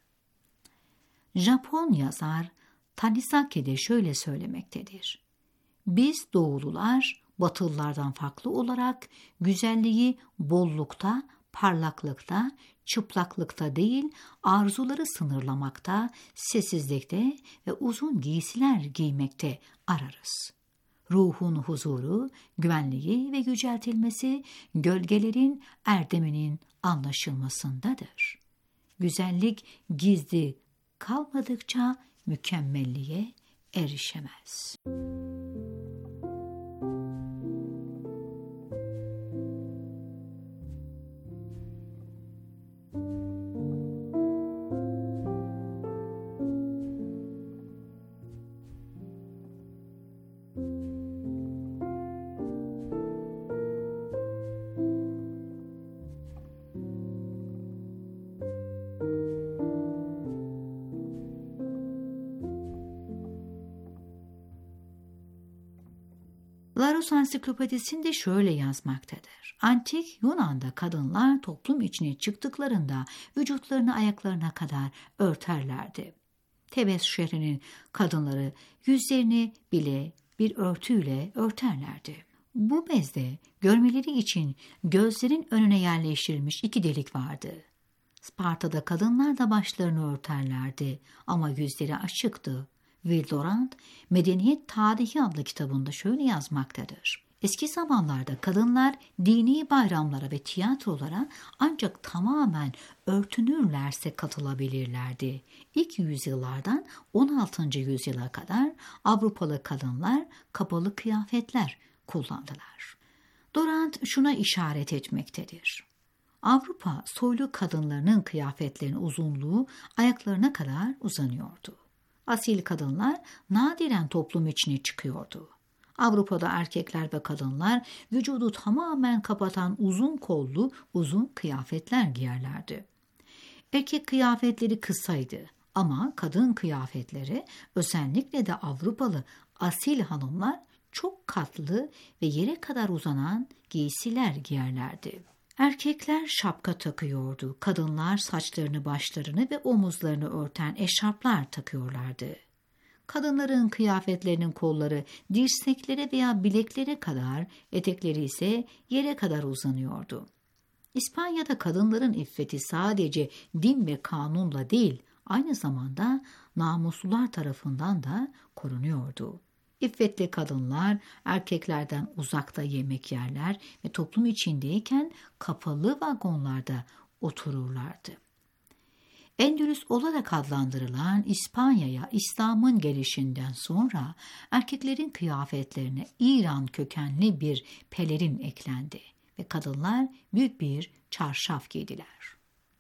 Japon yazar Tanizaki de şöyle söylemektedir: "Biz doğulular Batılılardan farklı olarak güzelliği bollukta, parlaklıkta, çıplaklıkta değil, arzuları sınırlamakta, sessizlikte ve uzun giysiler giymekte ararız. Ruhun huzuru, güvenliği ve yüceltilmesi gölgelerin erdeminin anlaşılmasındadır. Güzellik gizli kalmadıkça mükemmelliğe erişemez." Rus Ansiklopedisi'nde şöyle yazmaktadır. Antik Yunan'da kadınlar toplum içine çıktıklarında vücutlarını ayaklarına kadar örterlerdi. Tebes şehrinin kadınları yüzlerini bile bir örtüyle örterlerdi. Bu bezde görmeleri için gözlerin önüne yerleştirilmiş iki delik vardı. Sparta'da kadınlar da başlarını örterlerdi ama yüzleri açıktı. Vildorant, Medeniyet Tarihi adlı kitabında şöyle yazmaktadır. Eski zamanlarda kadınlar dini bayramlara ve tiyatrolara ancak tamamen örtünürlerse katılabilirlerdi. İlk yüzyıllardan on altıncı yüzyıla kadar Avrupalı kadınlar kapalı kıyafetler kullandılar. Dorant şuna işaret etmektedir. Avrupa soylu kadınlarının kıyafetlerinin uzunluğu ayaklarına kadar uzanıyordu. Asil kadınlar nadiren toplum içine çıkıyordu. Avrupa'da erkekler ve kadınlar vücudu tamamen kapatan uzun kollu uzun kıyafetler giyerlerdi. Erkek kıyafetleri kısaydı ama kadın kıyafetleri, özellikle de Avrupalı asil hanımlar çok katlı ve yere kadar uzanan giysiler giyerlerdi. Erkekler şapka takıyordu, kadınlar saçlarını, başlarını ve omuzlarını örten eşarplar takıyorlardı. Kadınların kıyafetlerinin kolları dirseklere veya bileklere kadar, etekleri ise yere kadar uzanıyordu. İspanya'da kadınların iffeti sadece din ve kanunla değil, aynı zamanda namuslular tarafından da korunuyordu. İffetli kadınlar erkeklerden uzakta yemek yerler ve toplum içindeyken kapalı vagonlarda otururlardı. Endülüs olarak adlandırılan İspanya'ya İslam'ın gelişinden sonra erkeklerin kıyafetlerine İran kökenli bir pelerin eklendi ve kadınlar büyük bir çarşaf giydiler.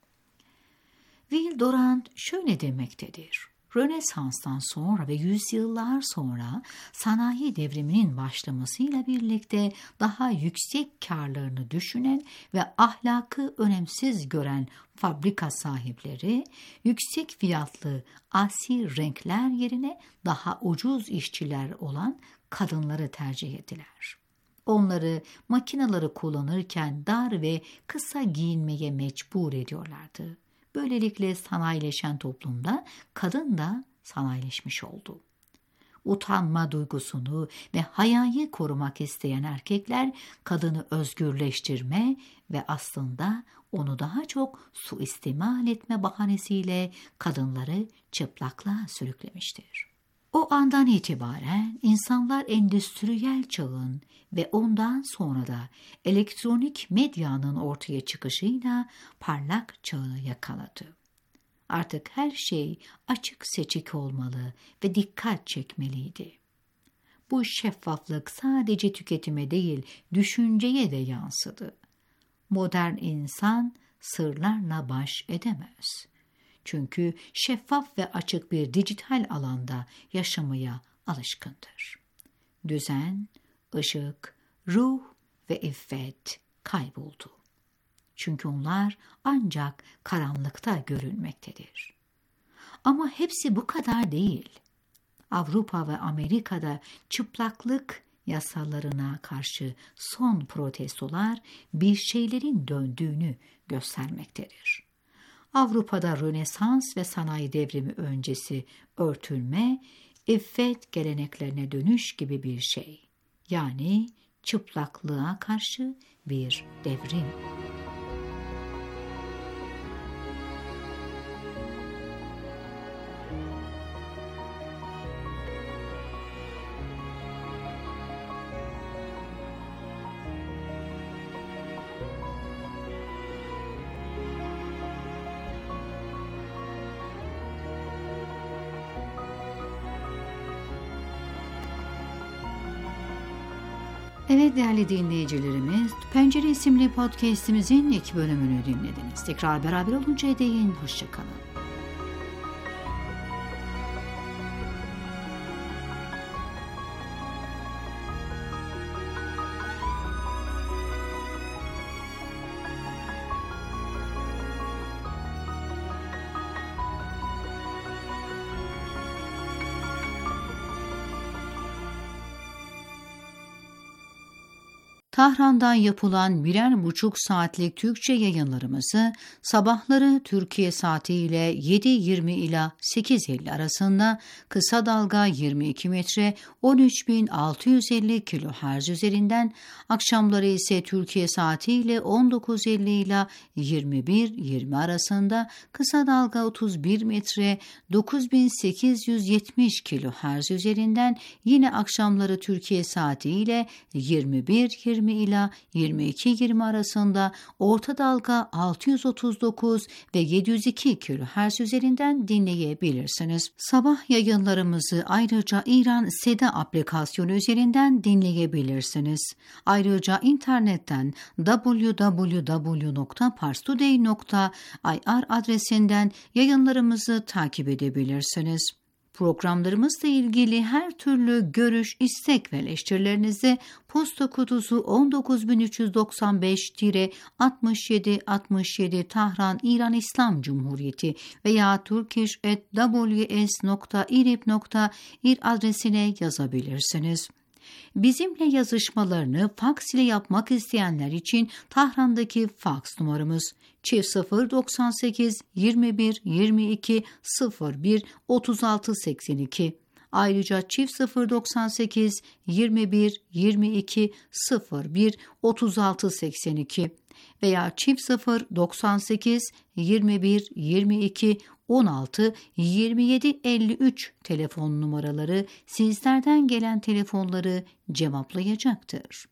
Vildorant şöyle demektedir. Rönesans'tan sonra ve yüzyıllar sonra sanayi devriminin başlamasıyla birlikte daha yüksek karlarını düşünen ve ahlakı önemsiz gören fabrika sahipleri yüksek fiyatlı asil renkler yerine daha ucuz işçiler olan kadınları tercih ettiler. Onları makineleri kullanırken dar ve kısa giyinmeye mecbur ediyorlardı. Böylelikle sanayileşen toplumda kadın da sanayileşmiş oldu. Utanma duygusunu ve hayayı korumak isteyen erkekler kadını özgürleştirme ve aslında onu daha çok suistimal etme bahanesiyle kadınları çıplaklığa sürüklemiştir. O andan itibaren insanlar endüstriyel çağın ve ondan sonra da elektronik medyanın ortaya çıkışıyla parlak çağı yakaladı. Artık her şey açık seçik olmalı ve dikkat çekmeliydi. Bu şeffaflık sadece tüketime değil, düşünceye de yansıdı. Modern insan sırlarla baş edemez. Çünkü şeffaf ve açık bir dijital alanda yaşamaya alışkındır. Düzen, ışık, ruh ve iffet kayboldu. Çünkü onlar ancak karanlıkta görülmektedir. Ama hepsi bu kadar değil. Avrupa ve Amerika'da çıplaklık yasalarına karşı son protestolar bir şeylerin döndüğünü göstermektedir. Avrupa'da Rönesans ve sanayi devrimi öncesi örtülme, iffet geleneklerine dönüş gibi bir şey. Yani çıplaklığa karşı bir devrim. Evet değerli dinleyicilerimiz, Pencere isimli podcast'imizin ilk bölümünü dinlediniz. Tekrar beraber oluncaya değin, hoşça kalın. Tahran'dan yapılan birer buçuk saatlik Türkçe yayınlarımızı sabahları Türkiye saatiyle yedi yirmi ila sekiz elli arasında kısa dalga yirmi iki metre on üç bin altı yüz elli kilohertz üzerinden, akşamları ise Türkiye saatiyle on dokuz elli ila yirmi bir yirmi arasında kısa dalga otuz bir metre dokuz bin sekiz yüz yetmiş kilohertz üzerinden, yine akşamları Türkiye saatiyle yirmi bir yirmi ila yirmi iki yirmi arasında orta dalga altı yüz otuz dokuz ve yedi yüz iki kilohertz üzerinden dinleyebilirsiniz. Sabah yayınlarımızı ayrıca İran Seda aplikasyonu üzerinden dinleyebilirsiniz. Ayrıca internetten double-u double-u double-u nokta parstoday nokta i r adresinden yayınlarımızı takip edebilirsiniz. Programlarımızla ilgili her türlü görüş, istek ve eleştirilerinizi posta kutusu on dokuz bin üç yüz doksan beş altmış yedi altmış yedi Tahran, İran İslam Cumhuriyeti veya turkish at w s nokta irib nokta ir adresine yazabilirsiniz. Bizimle yazışmalarını faks ile yapmak isteyenler için Tahran'daki faks numaramız çift sıfır doksan sekiz yirmi bir yirmi iki sıfır bir otuz altı seksen iki. Ayrıca çift sıfır doksan sekiz yirmi bir yirmi iki sıfır bir otuz altı seksen iki veya çift sıfır doksan sekiz yirmi bir yirmi iki on altı yirmi yedi elli üç telefon numaraları sizlerden gelen telefonları cevaplayacaktır.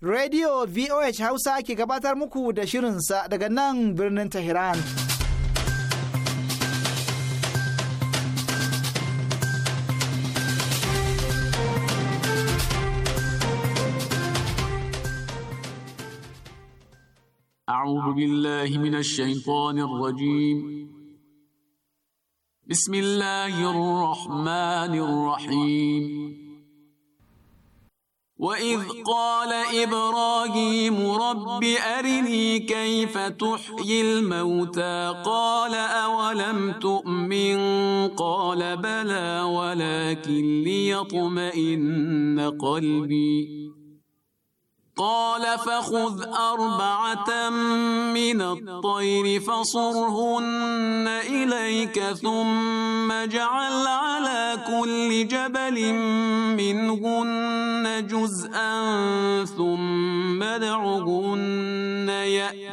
Radio V O H Hausa ke gabatar muku da shirinsa daga nan birnin Tehran. أعوذ بالله من الشيطان الرجيم. بسم الله الرحمن الرحيم. وإذ قال إبراهيم رب أرني كيف تحيي الموتى قال أولم تؤمن قال بلى ولكن ليطمئن قلبي قال فخذ أربعة من الطير فصرهن إليك ثم اجعل على كل جبل منهن جزءا ثم ادعهن يأتين